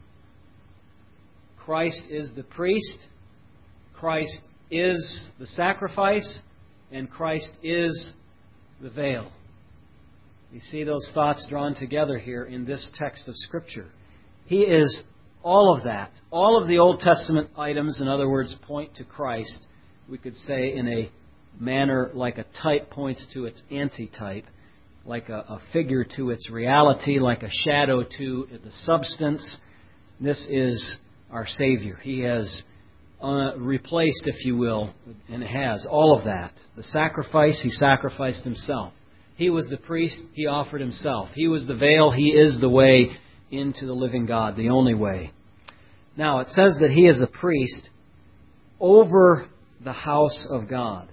Christ is the priest, Christ is the sacrifice, and Christ is the veil. You see those thoughts drawn together here in this text of Scripture. He is all of that. All of the Old Testament items, in other words, point to Christ. We could say in a manner like a type points to its antitype, like a figure to its reality, like a shadow to the substance. This is our Savior. He has replaced, if you will, and has all of that. The sacrifice, He sacrificed Himself. He was the priest, He offered Himself. He was the veil, He is the way into the living God, the only way. Now, it says that He is a priest over the house of God.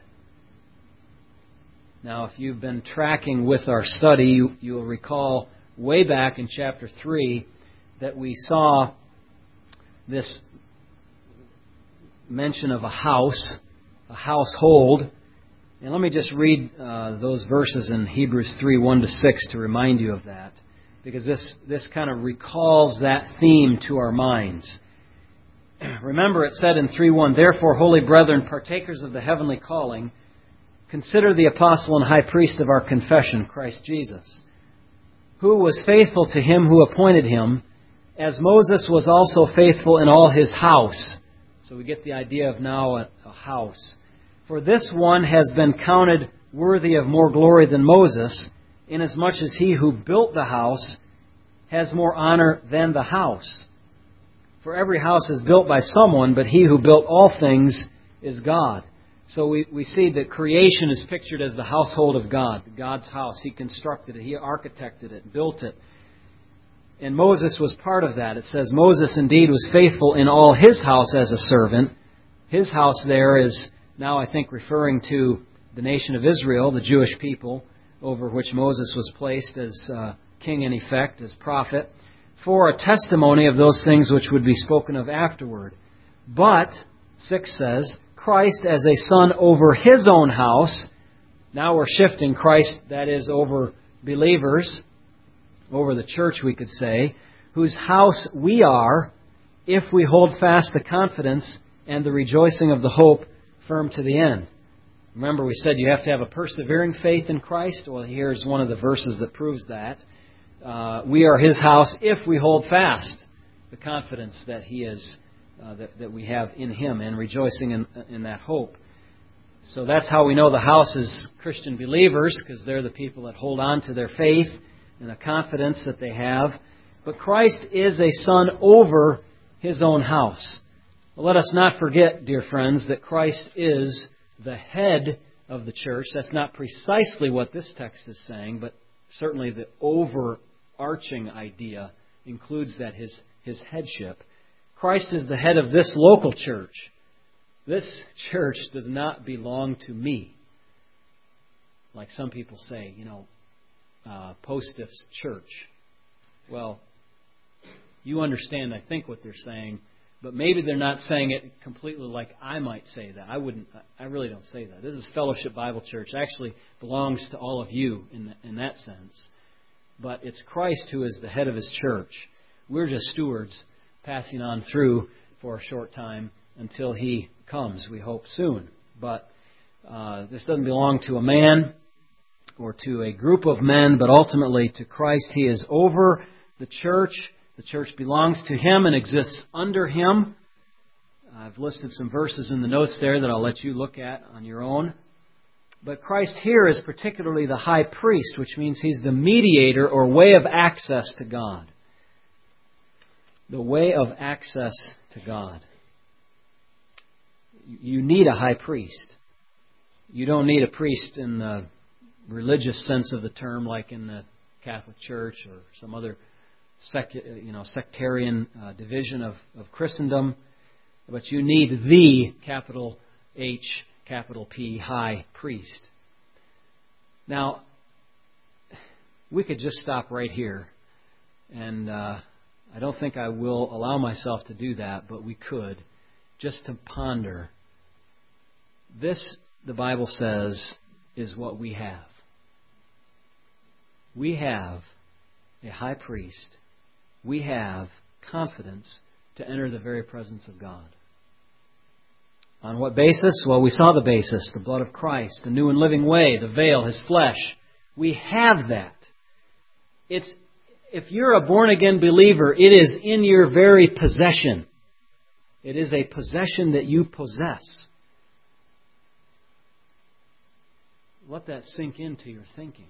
Now, if you've been tracking with our study, you'll recall way back in chapter 3 that we saw this mention of a house, a household. And let me just read those verses in Hebrews 3, 1-6 to remind you of that, because this kind of recalls that theme to our minds. Remember, it said in 3:1, "Therefore, holy brethren, partakers of the heavenly calling, consider the apostle and high priest of our confession, Christ Jesus, who was faithful to Him who appointed Him, as Moses was also faithful in all his house." So we get the idea of now a house. "For this one has been counted worthy of more glory than Moses, inasmuch as he who built the house has more honor than the house. For every house is built by someone, but He who built all things is God." So we see that creation is pictured as the household of God, God's house. He constructed it, He architected it, built it. And Moses was part of that. It says, "Moses indeed was faithful in all his house as a servant." His house there is now, I think, referring to the nation of Israel, the Jewish people, over which Moses was placed as king in effect, as prophet, for a testimony of those things which would be spoken of afterward. But, 6 says, "Christ as a son over His own house." Now we're shifting Christ, that is, over believers, over the church, we could say, "whose house we are, if we hold fast the confidence and the rejoicing of the hope firm to the end." Remember, we said you have to have a persevering faith in Christ. Well, here's one of the verses that proves that. We are His house if we hold fast the confidence that He is, that we have in Him, and rejoicing in that hope. So that's how we know the house is Christian believers, because they're the people that hold on to their faith and the confidence that they have. But Christ is a son over His own house. Well, let us not forget, dear friends, that Christ is the head of the church. That's not precisely what this text is saying, but certainly the overarching idea includes that his headship. Christ is the head of this local church. This church does not belong to me. Like some people say, Postiff's church. Well, you understand, I think, what they're saying, but maybe they're not saying it completely like I might say that. I really don't say that. This is Fellowship Bible Church. It actually belongs to all of you in that sense. But it's Christ who is the head of His church. We're just stewards passing on through for a short time until He comes, we hope soon. But this doesn't belong to a man or to a group of men, but ultimately to Christ. He is over the church. The church belongs to Him and exists under Him. I've listed some verses in the notes there that I'll let you look at on your own. But Christ here is particularly the high priest, which means He's the mediator or way of access to God. The way of access to God. You need a high priest. You don't need a priest in the religious sense of the term, like in the Catholic Church or some other sectarian division of Christendom. But you need the capital H, capital P, high priest. Now, we could just stop right here. And I don't think I will allow myself to do that, but we could, just to ponder. This, the Bible says, is what we have. We have a high priest. We have confidence to enter the very presence of God. On what basis? Well, we saw the basis, the blood of Christ, the new and living way, the veil, His flesh. We have that. If you're a born-again believer, it is in your very possession. It is a possession that you possess. Let that sink into your thinking.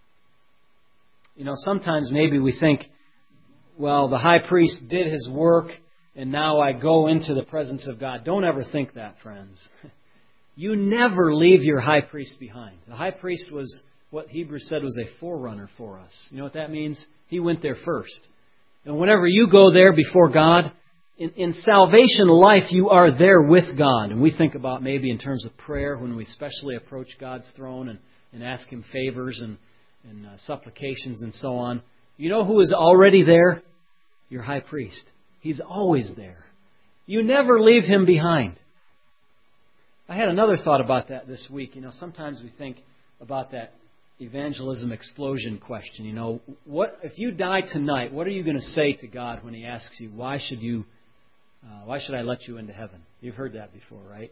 Sometimes maybe we think, well, the high priest did his work and now I go into the presence of God. Don't ever think that, friends. You never leave your high priest behind. The high priest was what Hebrews said was a forerunner for us. You know what that means? He went there first. And whenever you go there before God, in salvation life, you are there with God. And we think about maybe in terms of prayer, when we especially approach God's throne and ask Him favors and supplications and so on. You know who is already there? Your high priest. He's always there. You never leave Him behind. I had another thought about that this week. Sometimes we think about that evangelism explosion question. What if you die tonight? What are you going to say to God when He asks you, why should I let you into heaven? You've heard that before, right?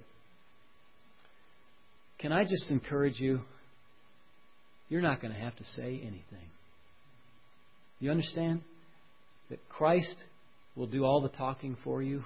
Can I just encourage you? You're not going to have to say anything. You understand? That Christ will do all the talking for you.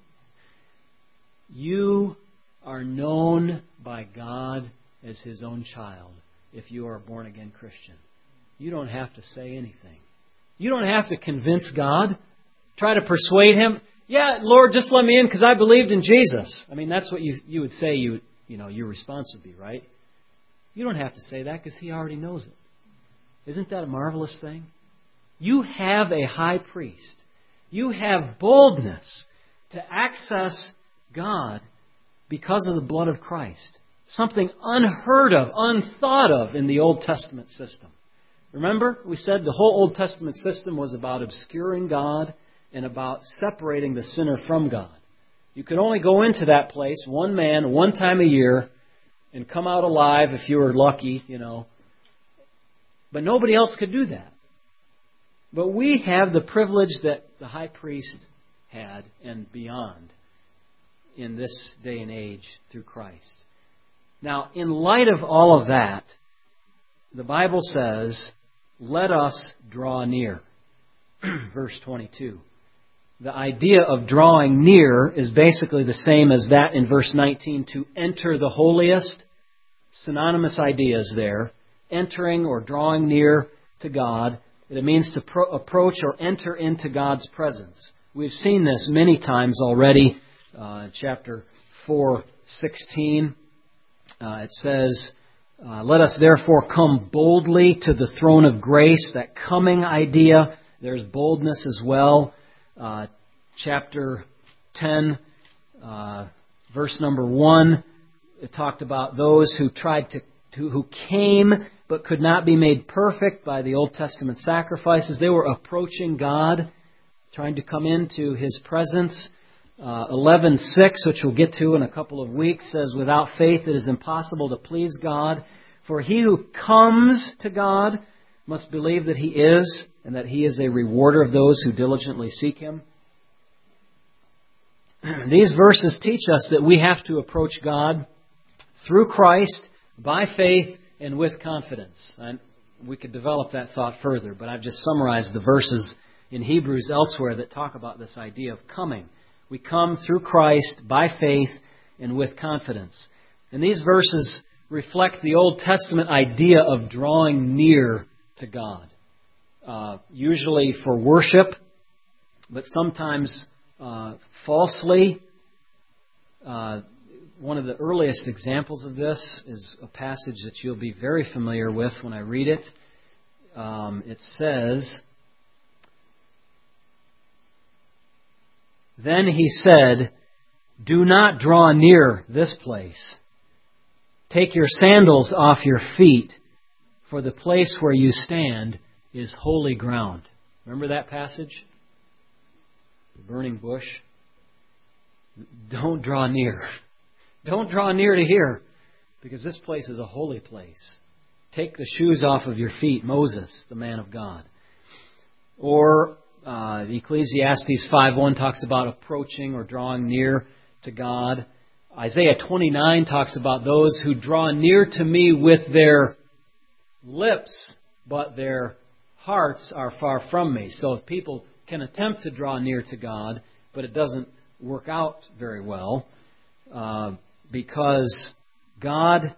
You are known by God as His own child if you are a born-again Christian. You don't have to say anything. You don't have to convince God. Try to persuade Him. Yeah, Lord, just let me in because I believed in Jesus. I mean, that's what you would say your response would be, right? You don't have to say that because He already knows it. Isn't that a marvelous thing? You have a high priest. You have boldness to access God because of the blood of Christ. Something unheard of, unthought of in the Old Testament system. Remember, we said the whole Old Testament system was about obscuring God and about separating the sinner from God. You could only go into that place, one man, one time a year, and come out alive if you were lucky, But nobody else could do that. But we have the privilege that the high priest had and beyond in this day and age through Christ. Now, in light of all of that, the Bible says, let us draw near. Verse 22. The idea of drawing near is basically the same as that in verse 19, to enter the holiest. Synonymous ideas there. Entering or drawing near to God. It means to approach or enter into God's presence. We've seen this many times already. Chapter 4:16, it says, Let us therefore come boldly to the throne of grace. That coming idea, there's boldness as well. Chapter 10, verse number 1, it talked about those who who came but could not be made perfect by the Old Testament sacrifices. They were approaching God, trying to come into His presence. 11:6, which we'll get to in a couple of weeks, says, without faith it is impossible to please God. For he who comes to God must believe that He is, and that He is a rewarder of those who diligently seek Him. These verses teach us that we have to approach God through Christ, by faith, and with confidence. And we could develop that thought further, but I've just summarized the verses in Hebrews elsewhere that talk about this idea of coming. We come through Christ by faith and with confidence. And these verses reflect the Old Testament idea of drawing near to God. Usually for worship, but sometimes falsely. One of the earliest examples of this is a passage that you'll be very familiar with when I read it. It says, "Then He said, 'Do not draw near this place. Take your sandals off your feet, for the place where you stand is holy ground.'" Remember that passage? The burning bush. Don't draw near. Don't draw near to here, because this place is a holy place. Take the shoes off of your feet, Moses, the man of God. Or Ecclesiastes 5:1 talks about approaching or drawing near to God. Isaiah 29 talks about those who draw near to me with their lips, but their hearts are far from me. So if people can attempt to draw near to God, but it doesn't work out very well, because God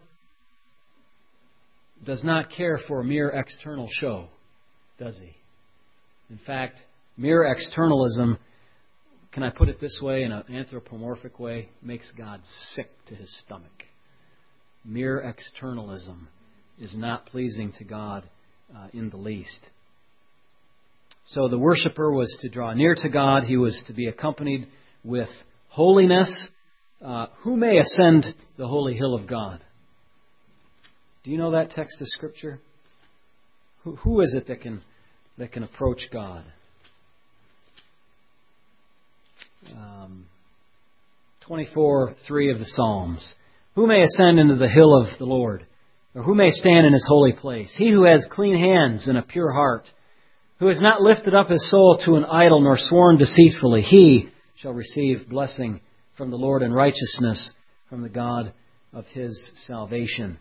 does not care for a mere external show, does He? In fact, mere externalism, can I put it this way, in an anthropomorphic way, makes God sick to His stomach. Mere externalism is not pleasing to God in the least. So the worshiper was to draw near to God. He was to be accompanied with holiness. Who may ascend the holy hill of God? Do you know that text of Scripture? Who is it that can approach God? 24:3 of the Psalms. Who may ascend into the hill of the Lord? Or who may stand in His holy place? He who has clean hands and a pure heart, who has not lifted up his soul to an idol nor sworn deceitfully, he shall receive blessing from the Lord and righteousness from the God of his salvation.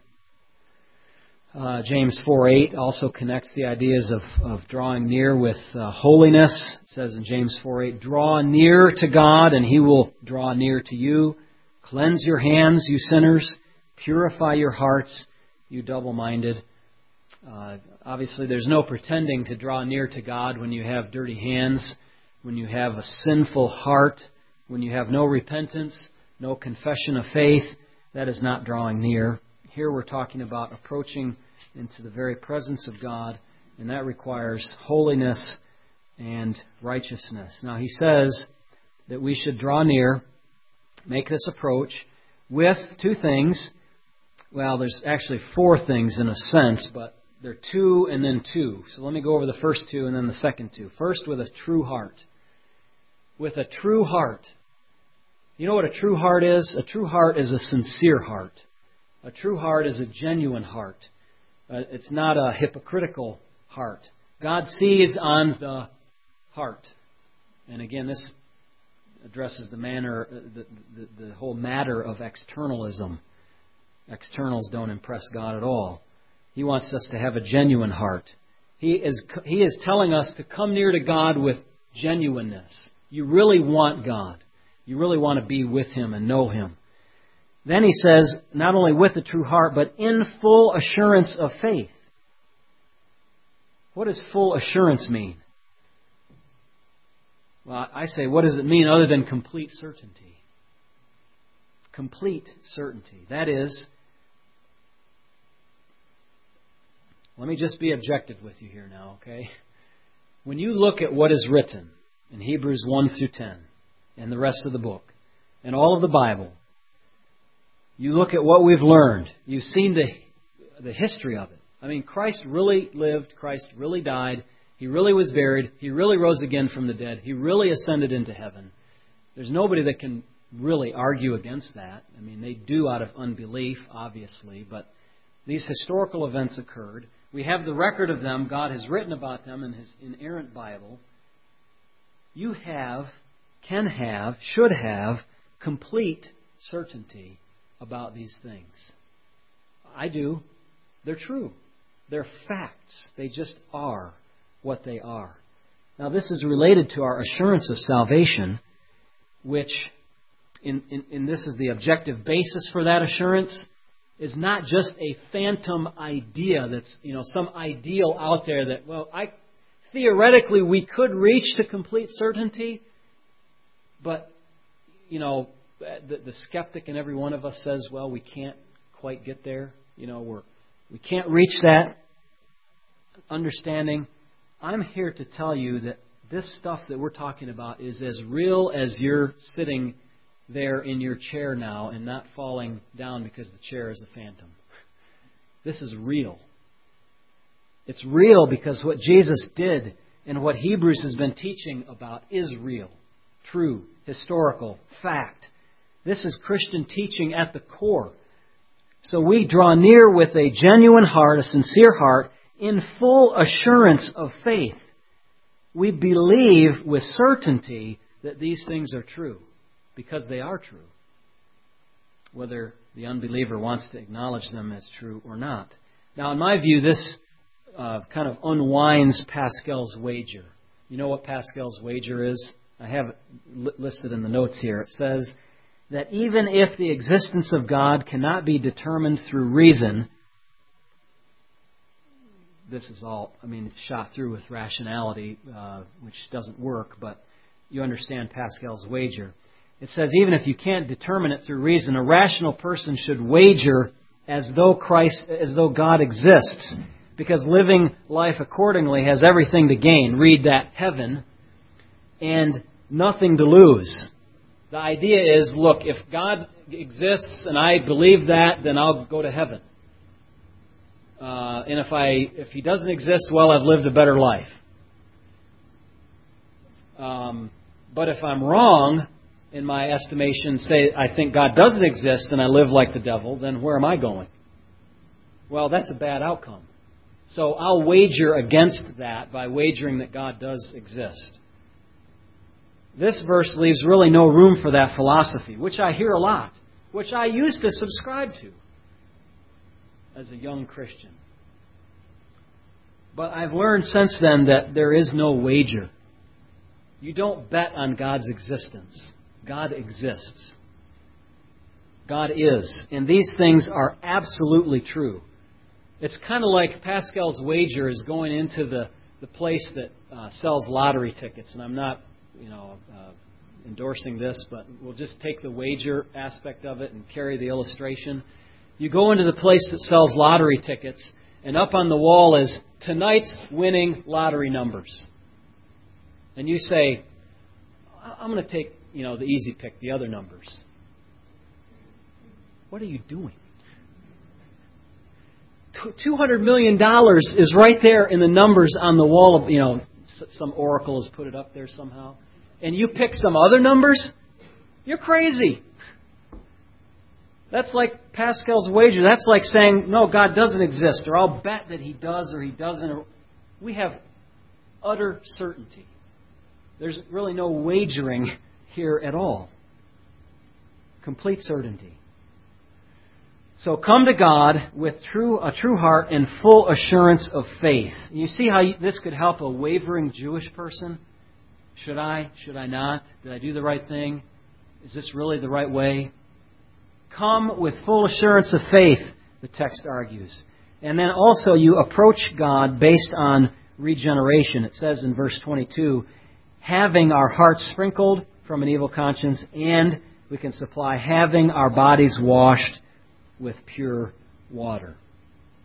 James 4:8 also connects the ideas of drawing near with holiness. It says in James 4:8, "Draw near to God, and He will draw near to you. Cleanse your hands, you sinners. Purify your hearts, you double-minded." Obviously, there's no pretending to draw near to God when you have dirty hands, when you have a sinful heart, when you have no repentance, no confession of faith. That is not drawing near. Here we're talking about approaching into the very presence of God, and that requires holiness and righteousness. Now, He says that we should draw near, make this approach, with two things. Well, there's actually four things in a sense, but there are two and then two. So let me go over the first two and then the second two. First, with a true heart. With a true heart. You know what a true heart is? A true heart is a sincere heart. A true heart is a genuine heart. It's not a hypocritical heart. God sees on the heart. And again, this addresses the whole matter of externalism. Externals don't impress God at all. He wants us to have a genuine heart. He is telling us to come near to God with genuineness. You really want God. You really want to be with Him and know Him. Then He says, not only with a true heart, but in full assurance of faith. What does full assurance mean? Well, I say, what does it mean other than complete certainty? Complete certainty. That is, Let me just be objective with you here now, okay? When you look at what is written in Hebrews 1 through 10 and the rest of the book and all of the Bible, you look at what we've learned. You've seen the history of it. I mean, Christ really lived. Christ really died. He really was buried. He really rose again from the dead. He really ascended into heaven. There's nobody that can really argue against that. I mean, they do out of unbelief, obviously, but these historical events occurred. We have the record of them. God has written about them in His inerrant Bible. You have, can have, should have complete certainty about these things. I do. They're true. They're facts. They just are what they are. Now, this is related to our assurance of salvation, which, and this is the objective basis for that assurance, is not just a phantom idea that's, some ideal out there that, theoretically we could reach to complete certainty, but, the skeptic in every one of us says, we can't quite get there. We can't reach that understanding. I'm here to tell you that this stuff that we're talking about is as real as you're sitting there in your chair now and not falling down because the chair is a phantom. This is real. It's real because what Jesus did and what Hebrews has been teaching about is real, true, historical, fact. This is Christian teaching at the core. So we draw near with a genuine heart, a sincere heart, in full assurance of faith. We believe with certainty that these things are true, because they are true, whether the unbeliever wants to acknowledge them as true or not. Now, in my view, this kind of unwinds Pascal's wager. You know what Pascal's wager is? I have it listed in the notes here. It says that even if the existence of God cannot be determined through reason, this is all, shot through with rationality, which doesn't work, but you understand Pascal's wager. It says even if you can't determine it through reason, a rational person should wager as though God exists, because living life accordingly has everything to gain. Read that, heaven, and nothing to lose. The idea is, look, if God exists and I believe that, then I'll go to heaven. And if He doesn't exist, I've lived a better life. But if I'm wrong in my estimation, say I think God doesn't exist and I live like the devil, then where am I going? That's a bad outcome. So I'll wager against that by wagering that God does exist. This verse leaves really no room for that philosophy, which I hear a lot, which I used to subscribe to as a young Christian. But I've learned since then that there is no wager. You don't bet on God's existence. God exists. God is. And these things are absolutely true. It's kind of like Pascal's wager is going into the place that sells lottery tickets. And I'm not endorsing this, but we'll just take the wager aspect of it and carry the illustration. You go into the place that sells lottery tickets, and up on the wall is tonight's winning lottery numbers. And you say, I'm going to take, the easy pick, the other numbers. What are you doing? $200 million is right there in the numbers on the wall of, some oracle has put it up there somehow. And you pick some other numbers? You're crazy. That's like Pascal's wager. That's like saying, no, God doesn't exist, or I'll bet that He does or He doesn't. We have utter certainty. There's really no wagering here at all. Complete certainty. So come to God with a true heart and full assurance of faith. You see how this could help a wavering Jewish person? Should I? Should I not? Did I do the right thing? Is this really the right way? Come with full assurance of faith, the text argues. And then also you approach God based on regeneration. It says in verse 22, having our hearts sprinkled from an evil conscience, and we can supply having our bodies washed with pure water.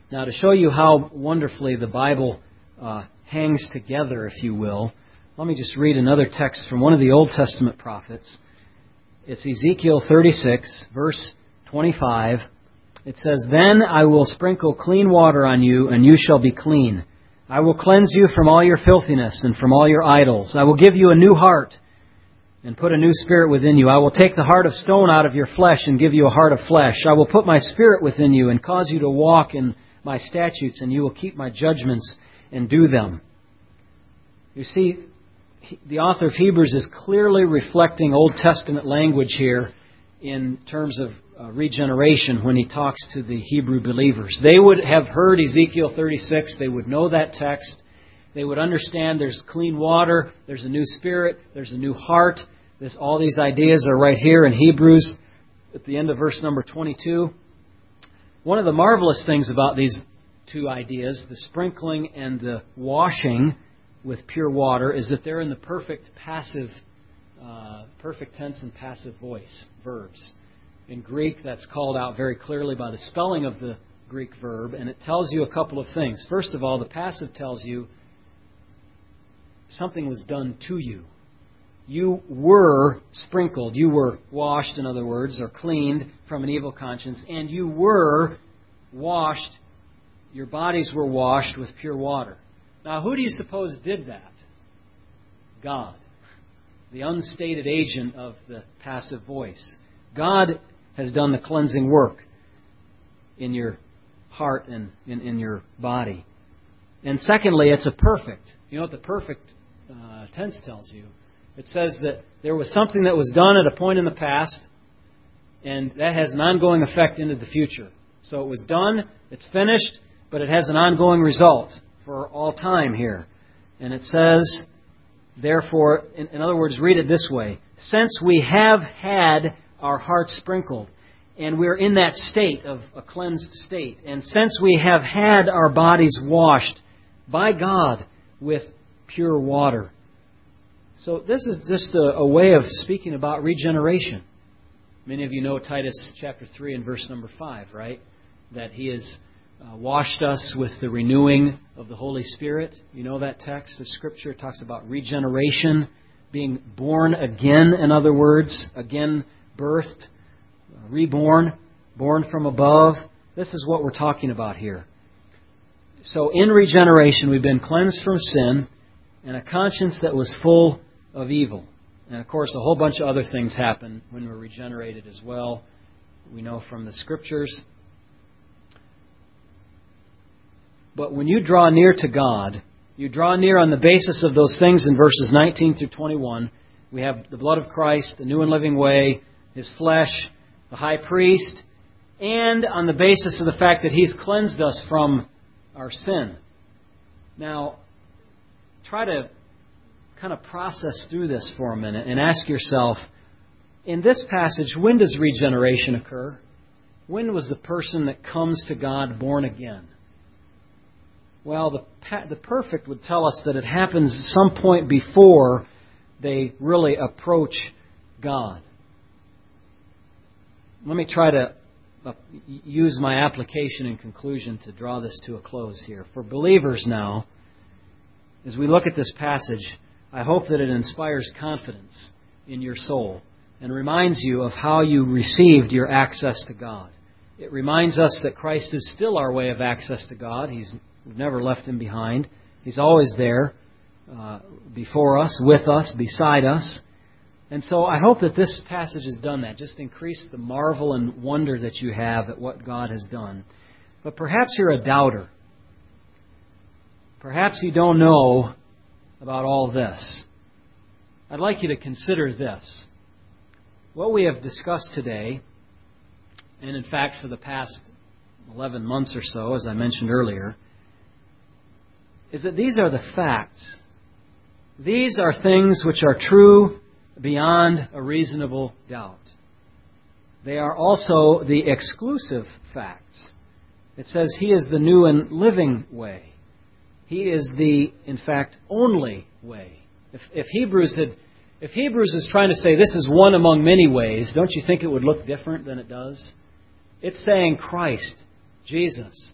Now, to show you how wonderfully the Bible hangs together, if you will, let me just read another text from one of the Old Testament prophets. It's Ezekiel 36, verse 25. It says, "Then I will sprinkle clean water on you, and you shall be clean. I will cleanse you from all your filthiness and from all your idols. I will give you a new heart and put a new spirit within you. I will take the heart of stone out of your flesh and give you a heart of flesh. I will put my spirit within you and cause you to walk in my statutes, and you will keep my judgments and do them." You see, the author of Hebrews is clearly reflecting Old Testament language here in terms of regeneration when he talks to the Hebrew believers. They would have heard Ezekiel 36. They would know that text. They would understand there's clean water, there's a new spirit, there's a new heart. All these ideas are right here in Hebrews at the end of verse number 22. One of the marvelous things about these two ideas, the sprinkling and the washing with pure water, is that they're in the perfect tense and passive voice, verbs. In Greek, that's called out very clearly by the spelling of the Greek verb, and it tells you a couple of things. First of all, the passive tells you something was done to you. You were sprinkled, you were washed, in other words, or cleaned from an evil conscience, and you were washed, your bodies were washed with pure water. Now, who do you suppose did that? God, the unstated agent of the passive voice. God has done the cleansing work in your heart and in your body. And secondly, it's a perfect. You know what the perfect tense tells you? It says that there was something that was done at a point in the past, and that has an ongoing effect into the future. So it was done, it's finished, but it has an ongoing result for all time here. And it says, therefore, in other words, read it this way: since we have had our hearts sprinkled, and we're in that state of a cleansed state, and since we have had our bodies washed by God with pure water. So this is just a way of speaking about regeneration. Many of you know Titus chapter 3 and verse number 5, right? That He has washed us with the renewing of the Holy Spirit. You know that text, the Scripture talks about regeneration, being born again, in other words, again birthed, reborn, born from above. This is what we're talking about here. So in regeneration, we've been cleansed from sin and a conscience that was full of evil. And of course, a whole bunch of other things happen when we're regenerated as well. We know from the Scriptures. But when you draw near to God, you draw near on the basis of those things in verses 19 through 21. We have the blood of Christ, the new and living way, His flesh, the high priest, and on the basis of the fact that He's cleansed us from our sin. Now, try to kind of process through this for a minute and ask yourself, in this passage, when does regeneration occur? When was the person that comes to God born again? Well, the perfect would tell us that it happens some point before they really approach God. Let me try to use my application and conclusion to draw this to a close here. For believers now, as we look at this passage, I hope that it inspires confidence in your soul and reminds you of how you received your access to God. It reminds us that Christ is still our way of access to God. We've never left Him behind. He's always there, before us, with us, beside us. And so I hope that this passage has done that. Just increase the marvel and wonder that you have at what God has done. But perhaps you're a doubter. Perhaps you don't know about all this. I'd like you to consider this. What we have discussed today, and in fact for the past 11 months or so, as I mentioned earlier, is that these are the facts. These are things which are true beyond a reasonable doubt. They are also the exclusive facts. It says He is the new and living way. He is the, in fact, only way. If Hebrews is trying to say this is one among many ways, don't you think it would look different than it does? It's saying Christ, Jesus,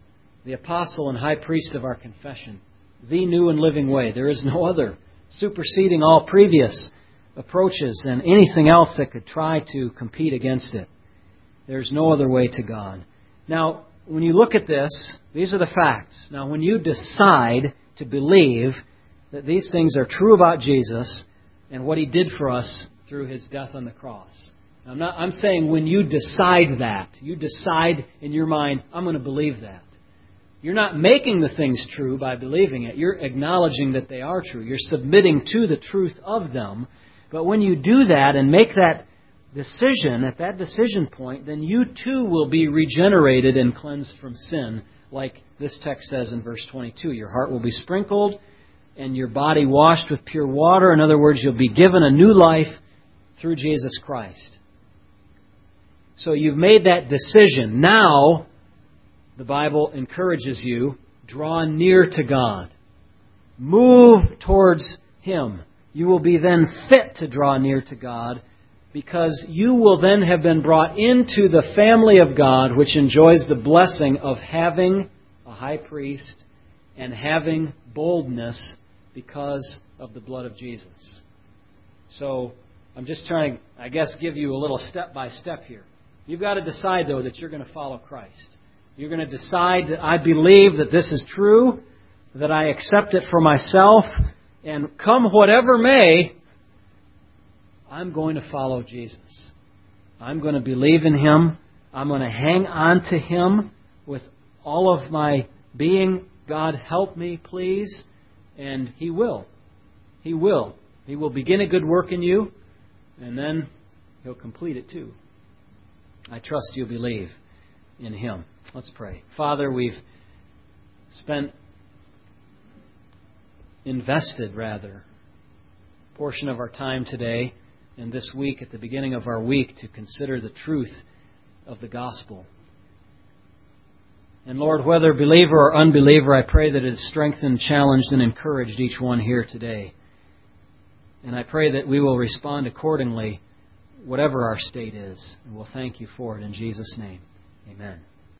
the apostle and high priest of our confession, the new and living way. There is no other, superseding all previous approaches and anything else that could try to compete against it. There's no other way to God. Now, when you look at this, these are the facts. Now, when you decide to believe that these things are true about Jesus and what He did for us through His death on the cross. I'm saying when you decide that, you decide in your mind, I'm going to believe that. You're not making the things true by believing it. You're acknowledging that they are true. You're submitting to the truth of them. But when you do that and make that decision, at that decision point, then you too will be regenerated and cleansed from sin, like this text says in verse 22. Your heart will be sprinkled and your body washed with pure water. In other words, you'll be given a new life through Jesus Christ. So you've made that decision. Now, the Bible encourages you, draw near to God. Move towards Him. You will be then fit to draw near to God, because you will then have been brought into the family of God, which enjoys the blessing of having a high priest and having boldness because of the blood of Jesus. So I'm just trying to, give you a little step-by-step here. You've got to decide, though, that you're going to follow Christ. You're going to decide that I believe that this is true, that I accept it for myself, and come whatever may, I'm going to follow Jesus. I'm going to believe in Him. I'm going to hang on to Him with all of my being. God, help me, please. And He will. He will. He will begin a good work in you, and then He'll complete it too. I trust you'll believe in Him. Let's pray. Father, we've invested a portion of our time today and this week, at the beginning of our week, to consider the truth of the gospel. And Lord, whether believer or unbeliever, I pray that it has strengthened, challenged, and encouraged each one here today. And I pray that we will respond accordingly, whatever our state is. And we'll thank you for it in Jesus' name. Amen.